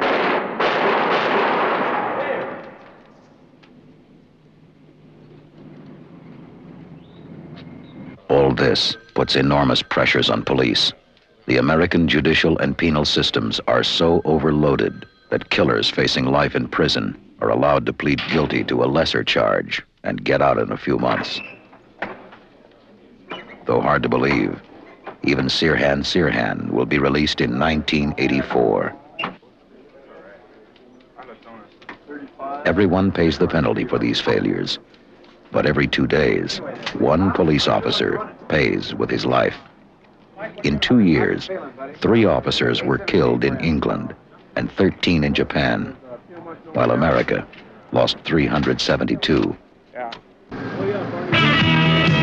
All this puts enormous pressures on police. The American judicial and penal systems are so overloaded that killers facing life in prison are allowed to plead guilty to a lesser charge and get out in a few months. Though hard to believe, even Sirhan Sirhan will be released in nineteen eighty-four. Everyone pays the penalty for these failures, but every two days, one police officer pays with his life. In two years, three officers were killed in England and thirteen in Japan, while America lost three hundred seventy-two. Yeah.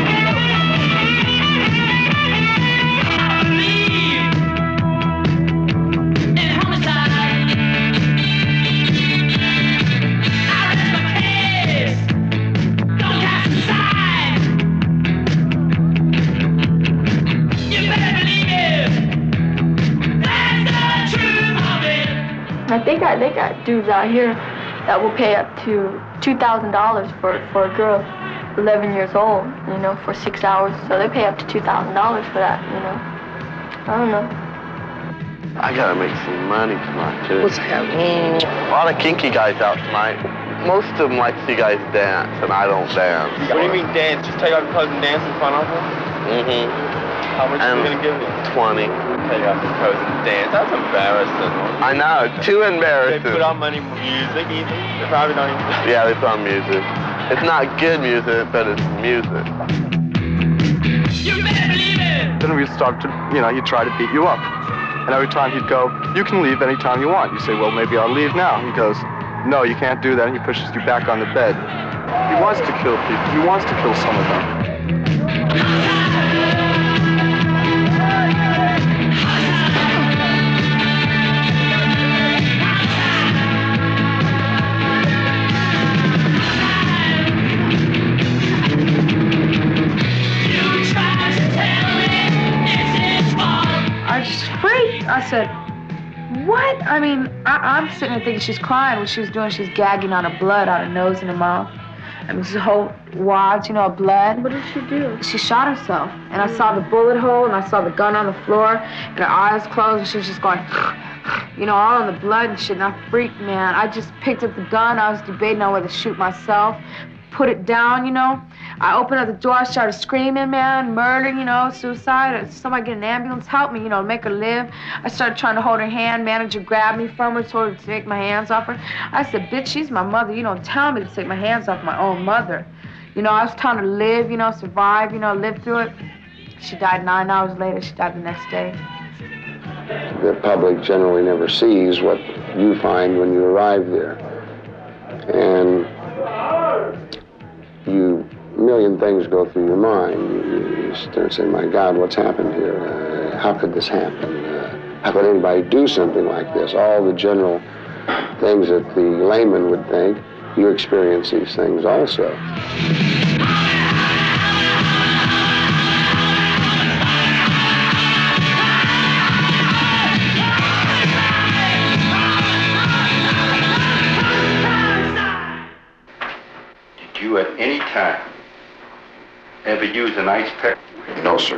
got they got dudes out here that will pay up to two thousand dollars for for a girl, eleven years old, you know, for six hours. So they pay up to two thousand dollars for that, you know. I don't know. I gotta make some money tonight, too. What's happening? A lot of kinky guys out tonight. Most of them like to see guys dance, and I don't dance. What do you mean dance? Just take out your clothes and dance in front of them? Mm-hmm. How much and are you gonna give me? twenty. Take out your clothes and dance. That's embarrassing. I know, too embarrassing. They put on money music either. They probably don't even. Yeah, they put on music. It's not good music, but it's music. You better believe it! Then we'd start to, you know, he'd try to beat you up. And every time he'd go, you can leave anytime you want. You say, well, maybe I'll leave now. He goes, no, you can't do that. And he pushes you back on the bed. He wants to kill people. He wants to kill some of them. I just freaked. I said, what? I mean, I, I'm sitting there thinking she's crying. What she was doing, she's gagging out of blood out her nose and her mouth. I mean, she's a whole wad, you know, of blood. What did she do? She shot herself. And I saw the bullet hole, and I saw the gun on the floor, and her eyes closed, and she was just going, you know, all in the blood and shit. And I freaked, man. I just picked up the gun. I was debating on whether to shoot myself, put it down, you know. I opened up the door, I started screaming, man, murder, you know, suicide. Somebody get an ambulance, help me, you know, make her live. I started trying to hold her hand. Manager grabbed me from her, told her to take my hands off her. I said, bitch, she's my mother. You don't tell me to take my hands off my own mother. You know, I was trying to live, you know, survive, you know, live through it. She died nine hours later. She died the next day. The public generally never sees what you find when you arrive there. And you, a million things go through your mind. You, you start saying, my God, what's happened here? Uh, how could this happen? Uh, how could anybody do something like this? All the general things that the layman would think, you experience these things also. Did you at any time ever use an ice pick? No, sir.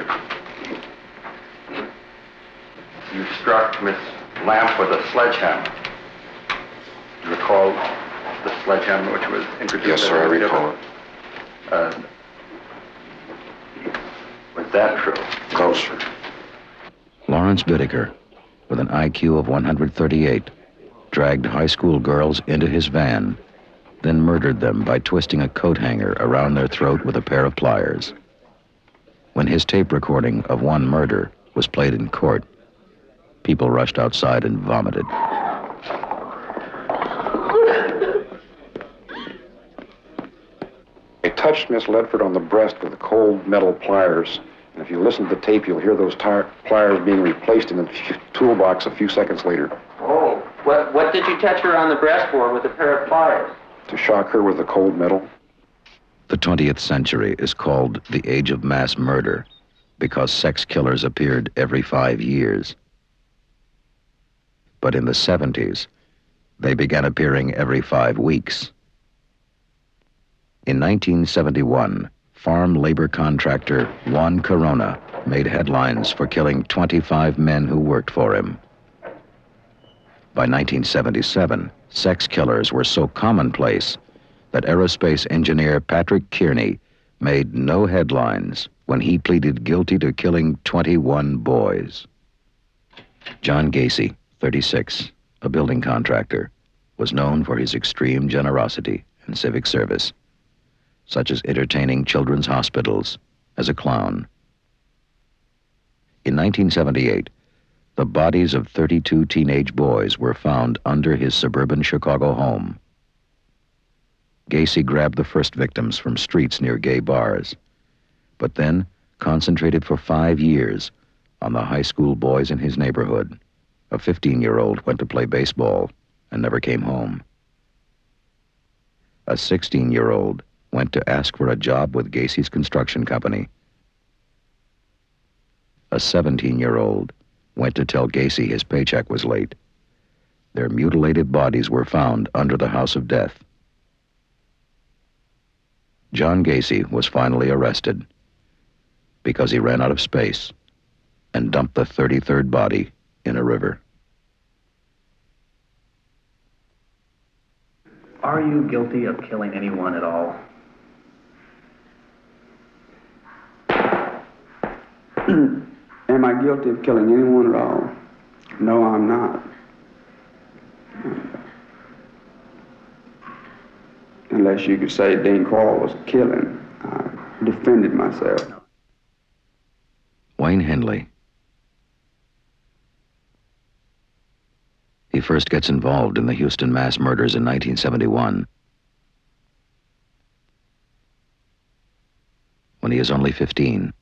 You struck Miss Lamp with a sledgehammer. Do you recall the sledgehammer which was introduced? Yes, sir, I recall it. Uh, was that true? No, sir. Lawrence Bittaker, with an I Q of one hundred thirty-eight, dragged high school girls into his van, then murdered them by twisting a coat hanger around their throat with a pair of pliers. When his tape recording of one murder was played in court, people rushed outside and vomited. They touched Miss Ledford on the breast with the cold metal pliers. And if you listen to the tape, you'll hear those pliers being replaced in the toolbox a few seconds later. Oh, what, what did you touch her on the breast for with a pair of pliers? To shock her with the cold metal. The twentieth century is called the age of mass murder because sex killers appeared every five years. But in the seventies, they began appearing every five weeks. In nineteen seventy-one, farm labor contractor Juan Corona made headlines for killing twenty-five men who worked for him. By nineteen seventy-seven, sex killers were so commonplace that aerospace engineer Patrick Kearney made no headlines when he pleaded guilty to killing twenty-one boys. John Gacy, thirty-six, a building contractor, was known for his extreme generosity and civic service, such as entertaining children's hospitals as a clown. In nineteen seventy-eight, the bodies of thirty-two teenage boys were found under his suburban Chicago home. Gacy grabbed the first victims from streets near gay bars, but then concentrated for five years on the high school boys in his neighborhood. A fifteen-year-old went to play baseball and never came home. A sixteen-year-old went to ask for a job with Gacy's construction company. A seventeen-year-old went to tell Gacy his paycheck was late. their mutilated bodies were found under the house of death. John Gacy was finally arrested because he ran out of space and dumped the thirty-third body in a river. Are you guilty of killing anyone at all? Am I guilty of killing anyone at all? No, I'm not. Unless you could say Dean Coral was killing. I defended myself. Wayne Henley. He first gets involved in the Houston mass murders in nineteen seventy-one. When he is only fifteen.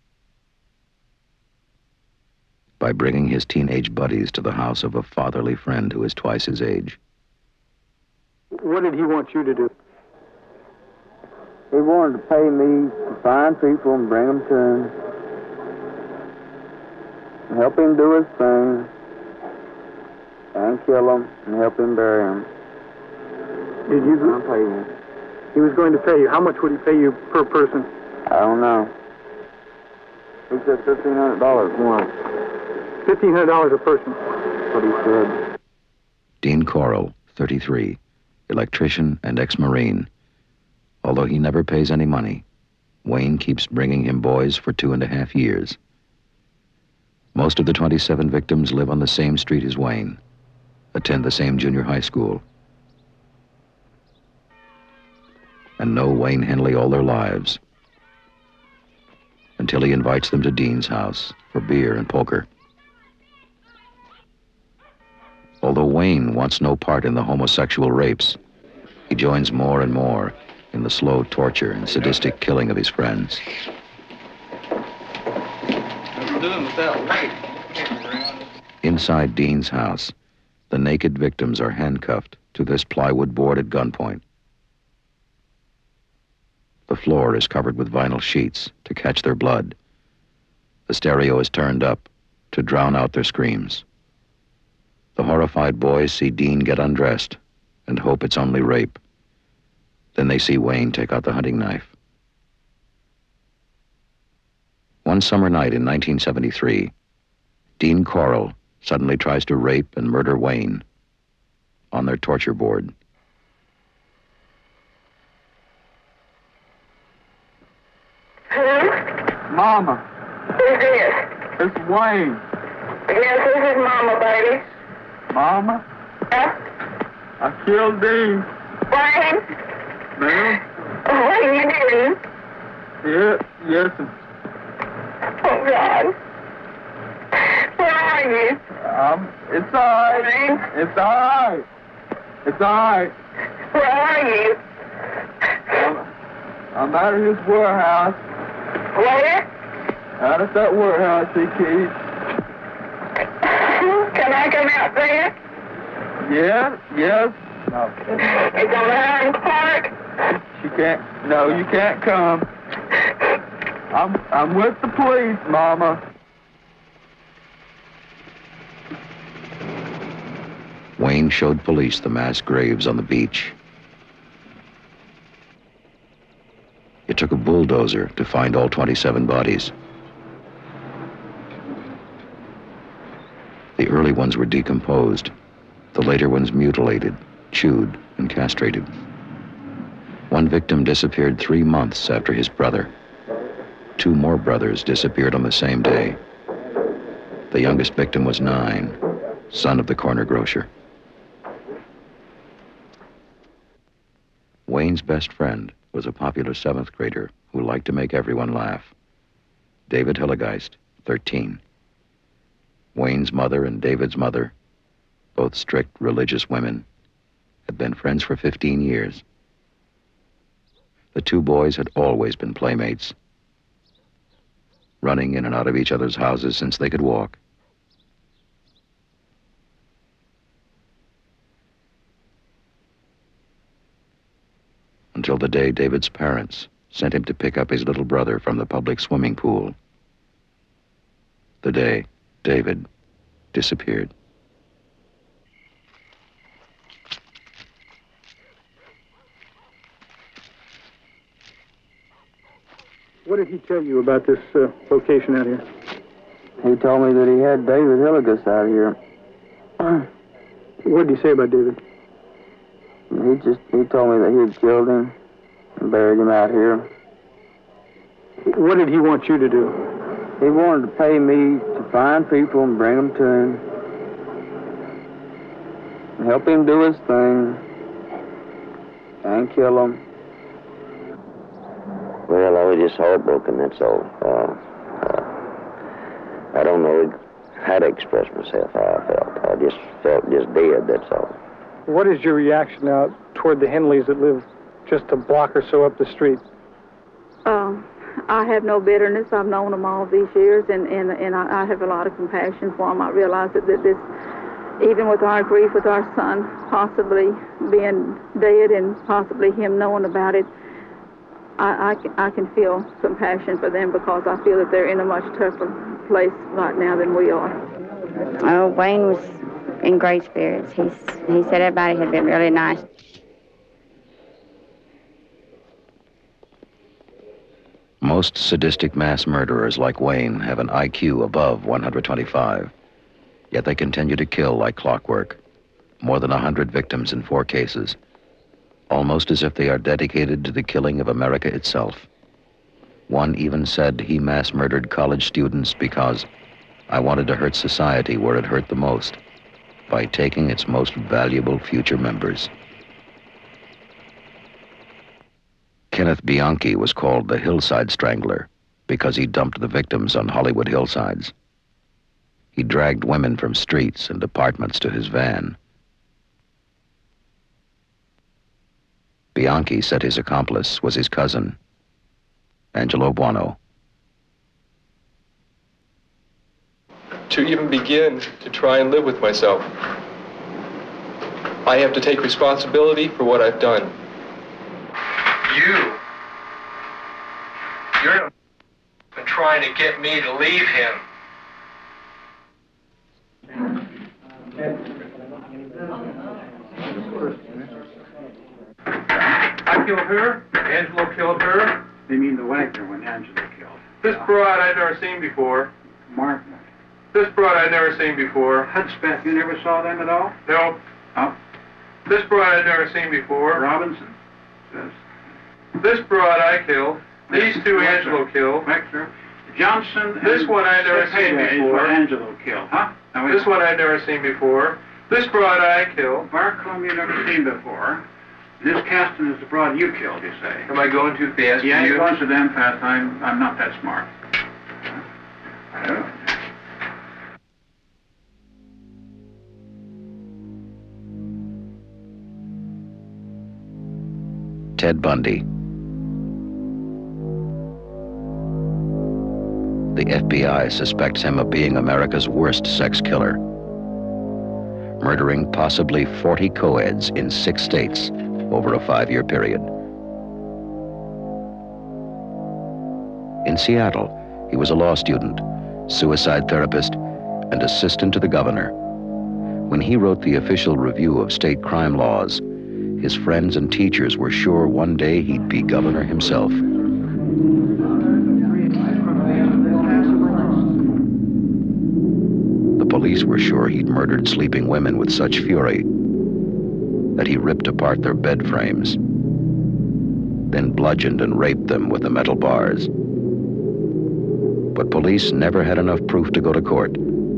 By bringing his teenage buddies to the house of a fatherly friend who is twice his age. What did he want you to do? He wanted to pay me to find people and bring them to him. And help him do his thing. And kill him and help him bury him. Did you? I'll pay you. He was going to pay you. How much would he pay you per person? I don't know. He said fifteen hundred dollars once. Fifteen hundred dollars a person. That's what he said. Dean Coral, thirty-three, electrician and ex-Marine. Although he never pays any money, Wayne keeps bringing him boys for two and a half years. Most of the twenty-seven victims live on the same street as Wayne, attend the same junior high school, and know Wayne Henley all their lives, until he invites them to Dean's house for beer and poker. Although Wayne wants no part in the homosexual rapes, he joins more and more in the slow torture and sadistic killing of his friends. Inside Dean's house, the naked victims are handcuffed to this plywood board at gunpoint. The floor is covered with vinyl sheets to catch their blood. The stereo is turned up to drown out their screams. The horrified boys see Dean get undressed and hope it's only rape. Then they see Wayne take out the hunting knife. One summer night in nineteen seventy-three, Dean Coral suddenly tries to rape and murder Wayne on their torture board. Mama. Who's this? It's Wayne. Yes, this is Mama, baby. Mama? Huh? I killed Dean. Wayne? Ma'am? Oh, Wayne, you didn't? Yeah, yes. Oh, God. Where are you? Um, it's all right. Wayne? It's all right. It's all right. Where are you? I'm, I'm out of his warehouse. Where? Out of that warehouse he keeps. Can I come out there? Yeah, yes. It's on Highland Park. She can't. No, you can't come. I'm I'm with the police, Mama. Wayne showed police the mass graves on the beach. It took a bulldozer to find all twenty-seven bodies. The early ones were decomposed, the later ones mutilated, chewed, and castrated. One victim disappeared three months after his brother. Two more brothers disappeared on the same day. The youngest victim was nine, son of the corner grocer. Wayne's best friend was a popular seventh grader who liked to make everyone laugh. David Hillegeist, thirteen. Wayne's mother and David's mother, both strict religious women, had been friends for fifteen years. The two boys had always been playmates, running in and out of each other's houses since they could walk. Until the day David's parents sent him to pick up his little brother from the public swimming pool. The day David disappeared. What did he tell you about this uh, location out here? He told me that he had David Hillegas out here. What did he say about David? He just, he told me that he had killed him and buried him out here. What did he want you to do? He wanted to pay me to find people and bring them to him. Help him do his thing. And kill him. Well, I was just heartbroken, that's all. Uh, uh, I don't know how to express myself, how I felt. I just felt just dead, that's all. What is your reaction now toward the Henleys that live just a block or so up the street? Uh, I have no bitterness. I've known them all these years, and, and, and I, I have a lot of compassion for them. I realize that, that this, even with our grief with our son possibly being dead and possibly him knowing about it, I, I, I can feel compassion for them because I feel that they're in a much tougher place right now than we are. Oh, Wayne was in great spirits. He's, he said everybody had been really nice. Most sadistic mass murderers like Wayne have an I Q above one hundred twenty-five, yet they continue to kill like clockwork. More than one hundred victims in four cases, almost as if they are dedicated to the killing of America itself. One even said he mass murdered college students because I wanted to hurt society where it hurt the most, by taking its most valuable future members. Kenneth Bianchi was called the Hillside Strangler because he dumped the victims on Hollywood hillsides. He dragged women from streets and apartments to his van. Bianchi said his accomplice was his cousin, Angelo Buono. To even begin to try and live with myself, I have to take responsibility for what I've done. You, you're been trying to get me to leave him. I killed her, Angelo killed her. They mean the Wagner when Angelo killed. This broad I'd never seen before. Martin. This broad I'd never seen before. Hudspeth, you never saw them at all? No. Oh. This broad I'd never seen before. Robinson? Yes. This broad I killed. These two Angelo killed. Wexler. Johnson. This one I'd never seen before. Angelo killed, huh? Now, this one I'd never seen before. This broad I killed. Barcombe you never seen before. This Caston is the broad you killed, you say? Am I going too fast yeah, for you? Yeah, you're going so damn fast. I'm, I'm not that smart. Huh? Ted Bundy. The F B I suspects him of being America's worst sex killer, murdering possibly forty co-eds in six states over a five-year period. In Seattle, he was a law student, suicide therapist, and assistant to the governor. When he wrote the official review of state crime laws, his friends and teachers were sure one day he'd be governor himself. The police were sure he'd murdered sleeping women with such fury that he ripped apart their bed frames, then bludgeoned and raped them with the metal bars. But police never had enough proof to go to court.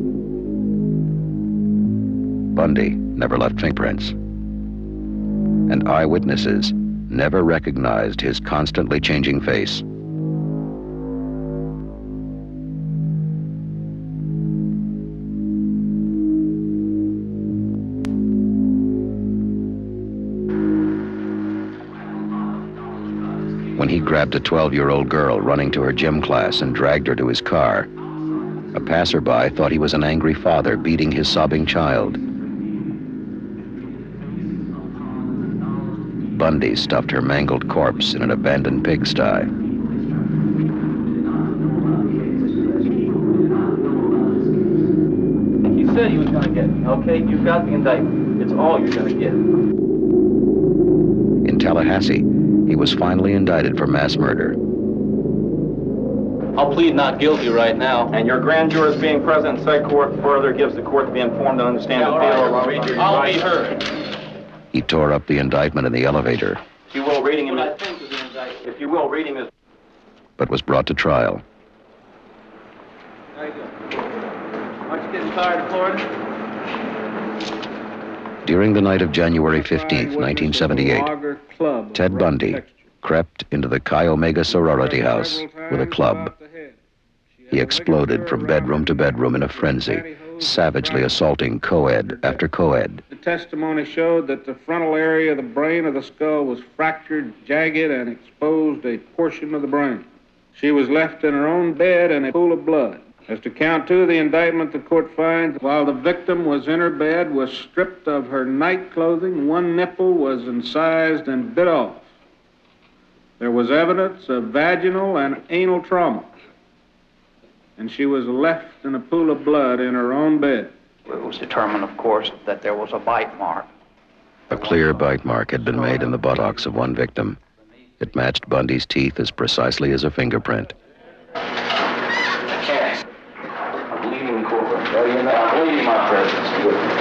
Bundy never left fingerprints, and eyewitnesses never recognized his constantly changing face. When he grabbed a twelve-year-old girl running to her gym class and dragged her to his car, a passerby thought he was an angry father beating his sobbing child. Bundy stuffed her mangled corpse in an abandoned pigsty. He said he was going to get me, okay? You've got the indictment. It's all you're going to get. In Tallahassee, he was finally indicted for mass murder. I'll plead not guilty right now. And your grand jurors being present in said court further gives the court to be informed and understand the appeal. I'll read your I'll be heard. He tore up the indictment in the elevator, If you will, reading him, if you will, reading his... but was brought to trial. Very good. Aren't you getting tired of Florida? During the night of January fifteenth, nineteen seventy-eight, Ted Bundy crept into the Chi Omega sorority house with a club. He exploded from bedroom to bedroom in a frenzy, savagely assaulting co-ed after co-ed. The testimony showed that the frontal area of the brain of the skull was fractured, jagged, and exposed a portion of the brain. She was left in her own bed in a pool of blood. As to count two of the indictment, the court finds while the victim was in her bed, was stripped of her night clothing, one nipple was incised and bit off. There was evidence of vaginal and anal trauma, and she was left in a pool of blood in her own bed. It was determined, of course, that there was a bite mark. A clear bite mark had been made in the buttocks of one victim. It matched Bundy's teeth as precisely as a fingerprint. Well, you know, I'm leaving my presence with you.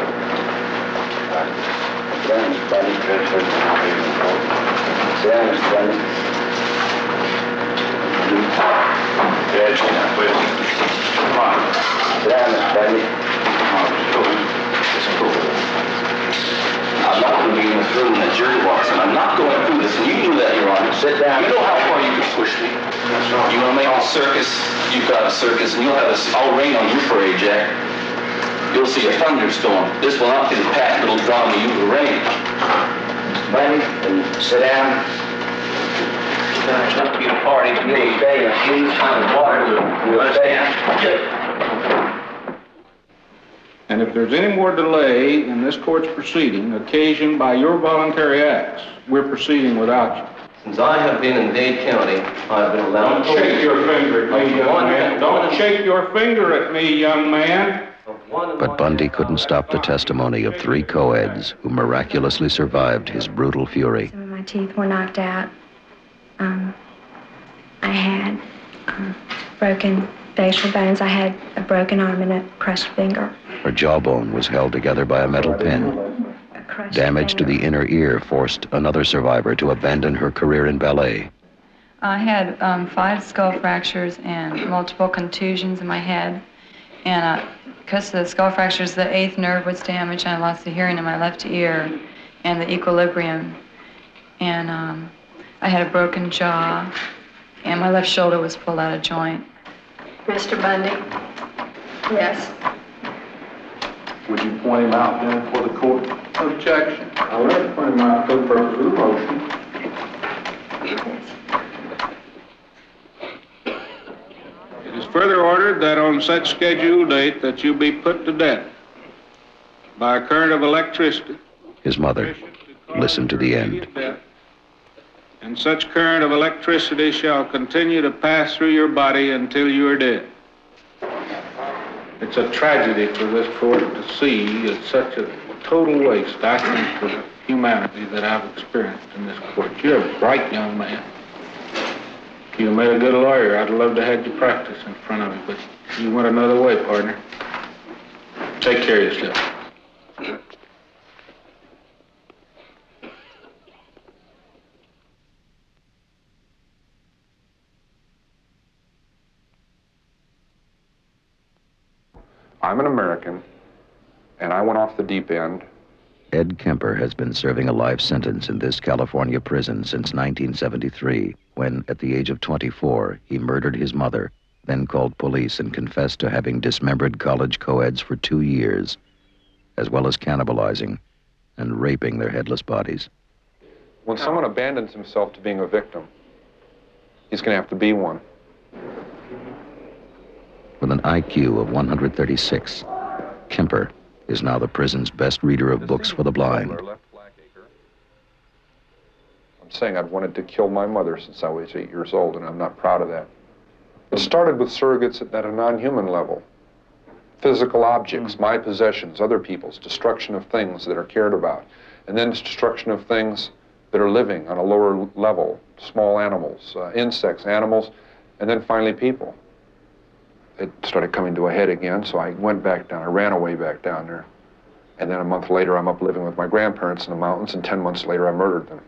Dan's Bundy, Christopher, Dan's Bundy. Yeah, it's not with me. Come on. Dan's Bundy. Come on, let's go. Let's go. I'm not going to be in this room that jury walks in. I'm not going through this, and you knew that, Your Honor. Sit down. You know how far you can push me. You want to make a circus? You've got a circus, and you'll have a... I'll rain on your parade, Jack. You'll see a thunderstorm. This will not be the patent little drama you've arranged. Bundy, sit down. It's not to be a party to me. Okay, please, on the water. You understand? And if there's any more delay in this court's proceeding occasioned by your voluntary acts, we're proceeding without you. Since I have been in Dade County, I've been allowed... Don't shake your finger at me, young man. Don't shake your finger at me, young man. But Bundy couldn't stop the testimony of three co-eds who miraculously survived his brutal fury. Some of my teeth were knocked out. Um, I had um, broken facial bones. I had a broken arm and a crushed finger. Her jawbone was held together by a metal pin. Damage to the inner ear forced another survivor to abandon her career in ballet. I had um, five skull fractures and multiple contusions in my head. And uh, because of the skull fractures, the eighth nerve was damaged, and I lost the hearing in my left ear and the equilibrium. And um, I had a broken jaw, and my left shoulder was pulled out of joint. Mister Bundy? Yes. Would you point him out then for the court? Objection. I'll let you point him out for the purpose of the motion. It is further ordered that on such scheduled date that you be put to death by a current of electricity. His mother listened to the end. And such current of electricity shall continue to pass through your body until you are dead. It's a tragedy for this court to see. It's such a total waste, I think, of humanity that I've experienced in this court. You're a bright young man. If you'd made a good lawyer, I'd love to have you practice in front of me, but you went another way, partner. Take care of yourself. I'm an American, and I went off the deep end. Ed Kemper has been serving a life sentence in this California prison since nineteen seventy-three, when, at the age of twenty-four, he murdered his mother, then called police and confessed to having dismembered college co-eds for two years, as well as cannibalizing and raping their headless bodies. When someone abandons himself to being a victim, he's going to have to be one. With an I Q of one hundred thirty-six, Kemper is now the prison's best reader of books for the blind. I'm saying I've wanted to kill my mother since I was eight years old, and I'm not proud of that. It started with surrogates at a non-human level. Physical objects, my possessions, other people's, destruction of things that are cared about, and then destruction of things that are living on a lower level, small animals, uh, insects, animals, and then finally people. it started coming to a head again, so I went back down. I ran away back down there. And then a month later, I'm up living with my grandparents in the mountains, and ten months later, I murdered them.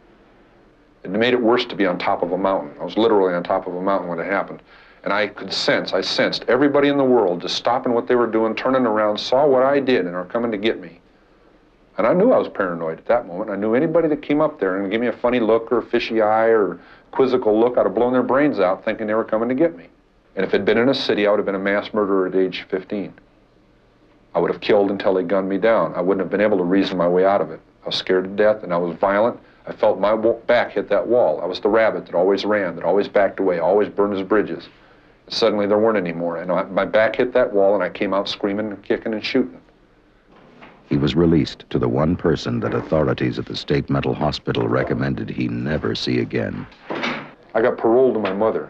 It made it worse to be on top of a mountain. I was literally on top of a mountain when it happened. And I could sense, I sensed everybody in the world just stopping what they were doing, turning around, saw what I did, and are coming to get me. And I knew I was paranoid at that moment. I knew anybody that came up there and gave me a funny look or a fishy eye or quizzical look, I'd have blown their brains out thinking they were coming to get me. And if it had been in a city, I would have been a mass murderer at age fifteen. I would have killed until they gunned me down. I wouldn't have been able to reason my way out of it. I was scared to death, and I was violent. I felt my back hit that wall. I was the rabbit that always ran, that always backed away, always burned his bridges. And suddenly there weren't any more, and I, my back hit that wall, and I came out screaming and kicking and shooting. He was released to the one person that authorities at the state mental hospital recommended he never see again. I got paroled to my mother.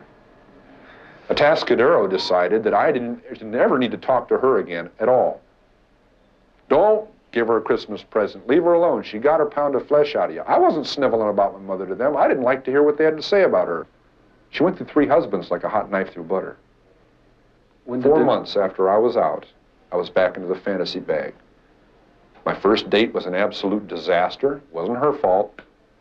Atascadero decided that I didn't never need to talk to her again at all. Don't give her a Christmas present. Leave her alone. She got her pound of flesh out of you. I wasn't sniveling about my mother to them. I didn't like to hear what they had to say about her. She went through three husbands like a hot knife through butter. When Four months after I was out, I was back into the fantasy bag. My first date was an absolute disaster. It wasn't her fault.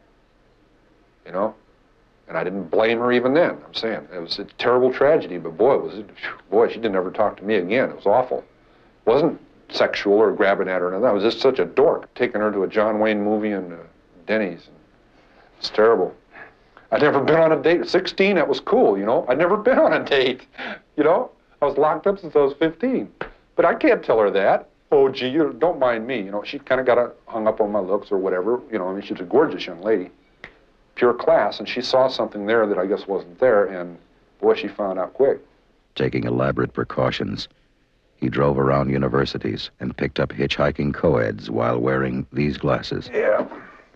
You know? And I didn't blame her even then. I'm saying it was a terrible tragedy, but boy, it was boy, she didn't ever talk to me again. It was awful. It wasn't sexual or grabbing at her, and that was just such a dork, taking her to a John Wayne movie and uh, Denny's. It's terrible. I'd never been on a date. At sixteen, that was cool, you know. I'd never been on a date, you know. I was locked up since I was fifteen. But I can't tell her that. Oh, gee, you don't mind me, you know. She kind of got a, hung up on my looks or whatever, you know. I mean, she's a gorgeous young lady, pure class, and she saw something there that I guess wasn't there, and boy, she found out quick. Taking elaborate precautions, he drove around universities and picked up hitchhiking co-eds while wearing these glasses. Yeah.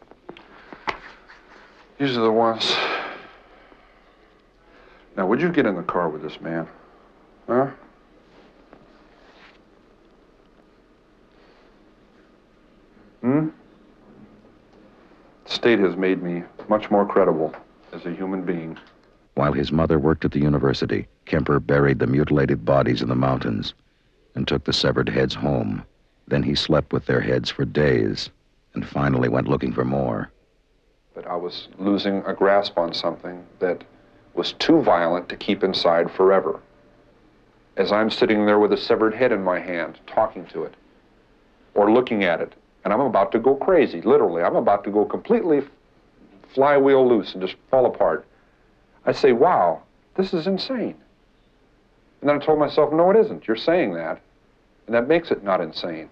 These are the ones. Now, would you get in the car with this man? Huh? Hmm? The state has made me much more credible as a human being. While his mother worked at the university, Kemper buried the mutilated bodies in the mountains and took the severed heads home. Then he slept with their heads for days and finally went looking for more. But I was losing a grasp on something that was too violent to keep inside forever. As I'm sitting there with a severed head in my hand, talking to it, or looking at it, and I'm about to go crazy, literally. I'm about to go completely flywheel loose and just fall apart. I say, wow, this is insane. And then I told myself, no, it isn't. You're saying that, and that makes it not insane.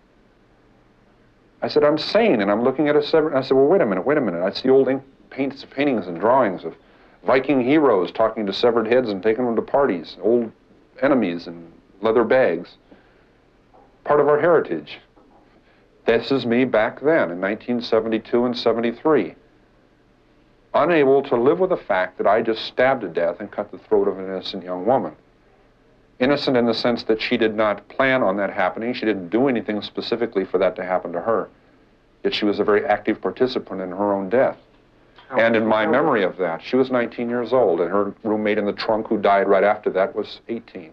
I said, I'm sane, and I'm looking at a severed... I said, well, wait a minute, wait a minute. I see old ink paints, paintings and drawings of Viking heroes talking to severed heads and taking them to parties, old enemies in leather bags. Part of our heritage. This is me back then in nineteen seventy-two and seventy-three. Unable to live with the fact that I just stabbed to death and cut the throat of an innocent young woman. Innocent in the sense that she did not plan on that happening. She didn't do anything specifically for that to happen to her. Yet she was a very active participant in her own death. And in my memory of that, she was nineteen years old, and her roommate in the trunk who died right after that was eighteen.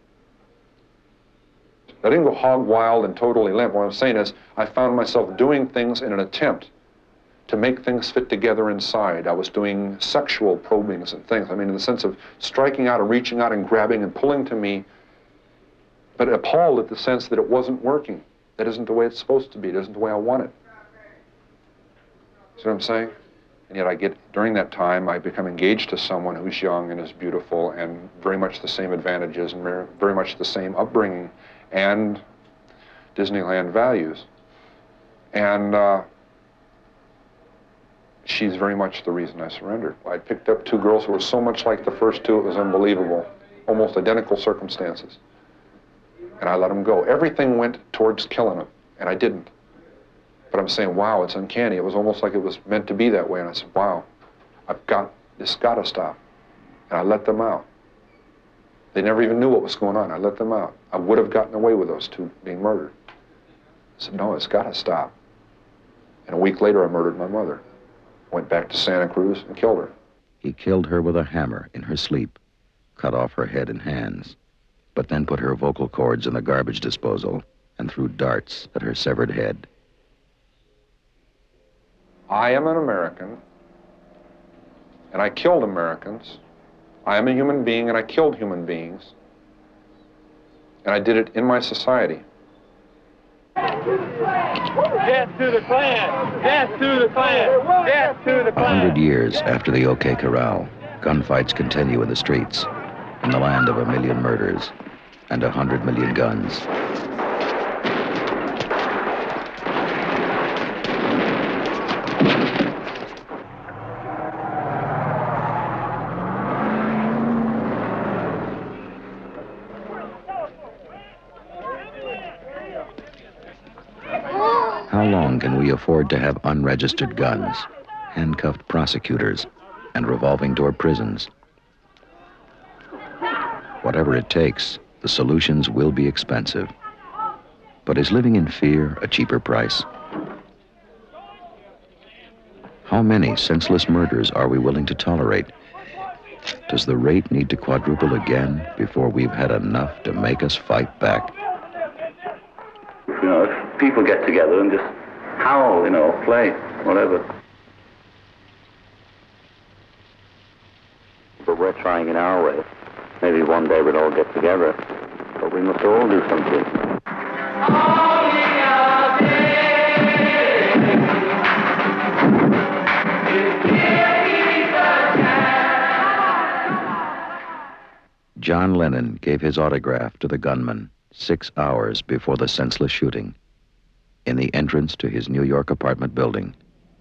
I didn't go hog wild and totally limp. What I'm saying is I found myself doing things in an attempt to make things fit together inside. I was doing sexual probings and things. I mean, in the sense of striking out and reaching out and grabbing and pulling to me, but appalled at the sense that it wasn't working. That isn't the way it's supposed to be. It isn't the way I want it. See what I'm saying? And yet I get, during that time, I become engaged to someone who's young and is beautiful and very much the same advantages and very much the same upbringing and Disneyland values. And uh, she's very much the reason I surrendered. I picked up two girls who were so much like the first two, it was unbelievable. Almost identical circumstances. And I let them go. Everything went towards killing them, and I didn't. But I'm saying, wow, it's uncanny. It was almost like it was meant to be that way. And I said, wow, I've got, this got to stop. And I let them out. They never even knew what was going on. I let them out. I would have gotten away with those two being murdered. I said, no, it's got to stop. And a week later, I murdered my mother. Went back to Santa Cruz and killed her. He killed her with a hammer in her sleep, cut off her head and hands, but then put her vocal cords in the garbage disposal and threw darts at her severed head. I am an American, and I killed Americans. I am a human being, and I killed human beings. And I did it in my society. Death to the Klan! Death to the Klan! Death to the A hundred years after the OK Corral, gunfights continue in the streets, in the land of a million murders and a hundred million guns. How long can we afford to have unregistered guns, handcuffed prosecutors, and revolving door prisons? Whatever it takes, the solutions will be expensive. But is living in fear a cheaper price? How many senseless murders are we willing to tolerate? Does the rate need to quadruple again before we've had enough to make us fight back? You know, if people get together and just howl, you know, play, whatever. But we're trying in our way. Maybe one day we'll all get together, but we must all do something. John Lennon gave his autograph to the gunman six hours before the senseless shooting in the entrance to his New York apartment building.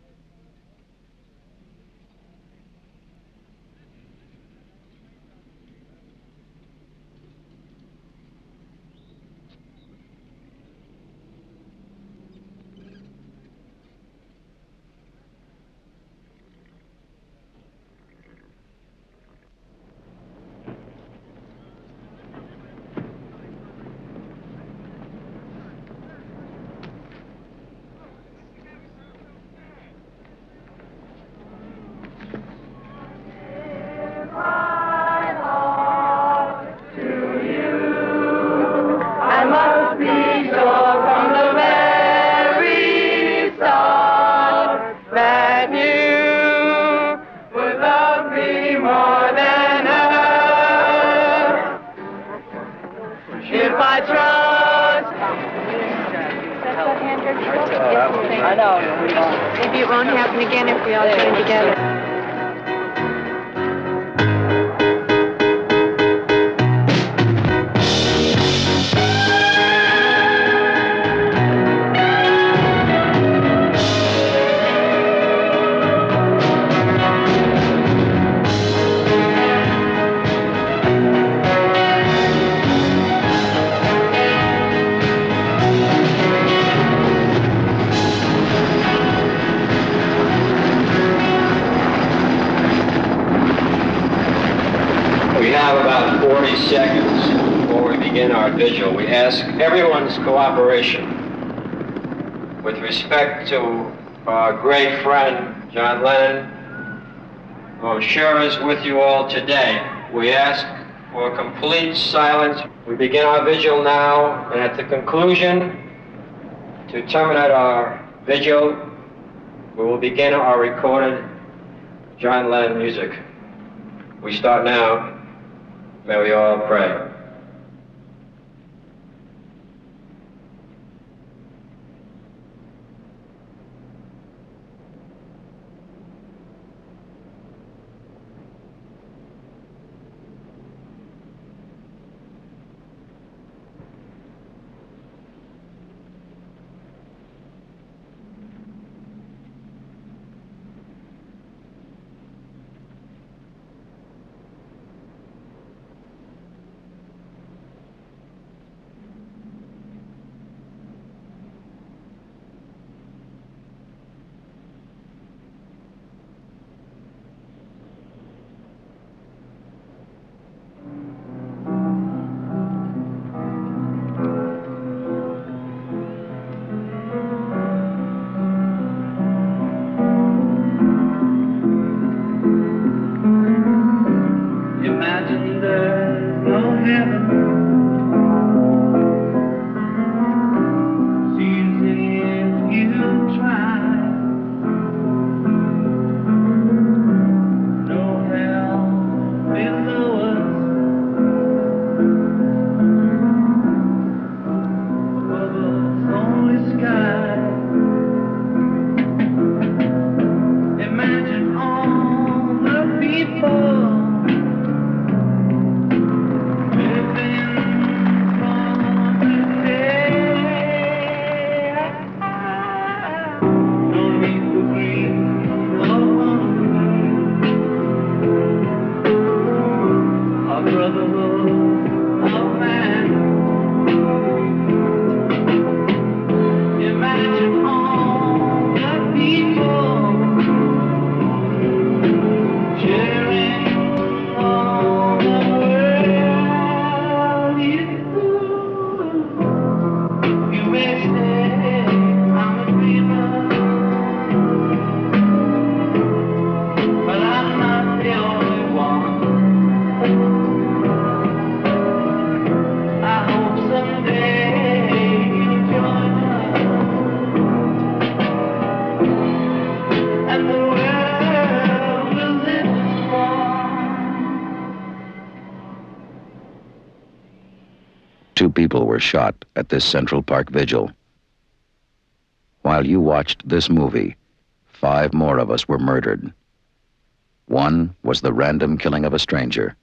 I know. Maybe it won't happen again if we all join together. forty seconds before we begin our vigil. We ask everyone's cooperation with respect to our great friend, John Lennon, who I'm sure is with you all today. We ask for complete silence. We begin our vigil now, and at the conclusion, to terminate our vigil, we will begin our recorded John Lennon music. We start now. May we all pray. Two people were shot at this Central Park vigil. While you watched this movie, five more of us were murdered. One was the random killing of a stranger.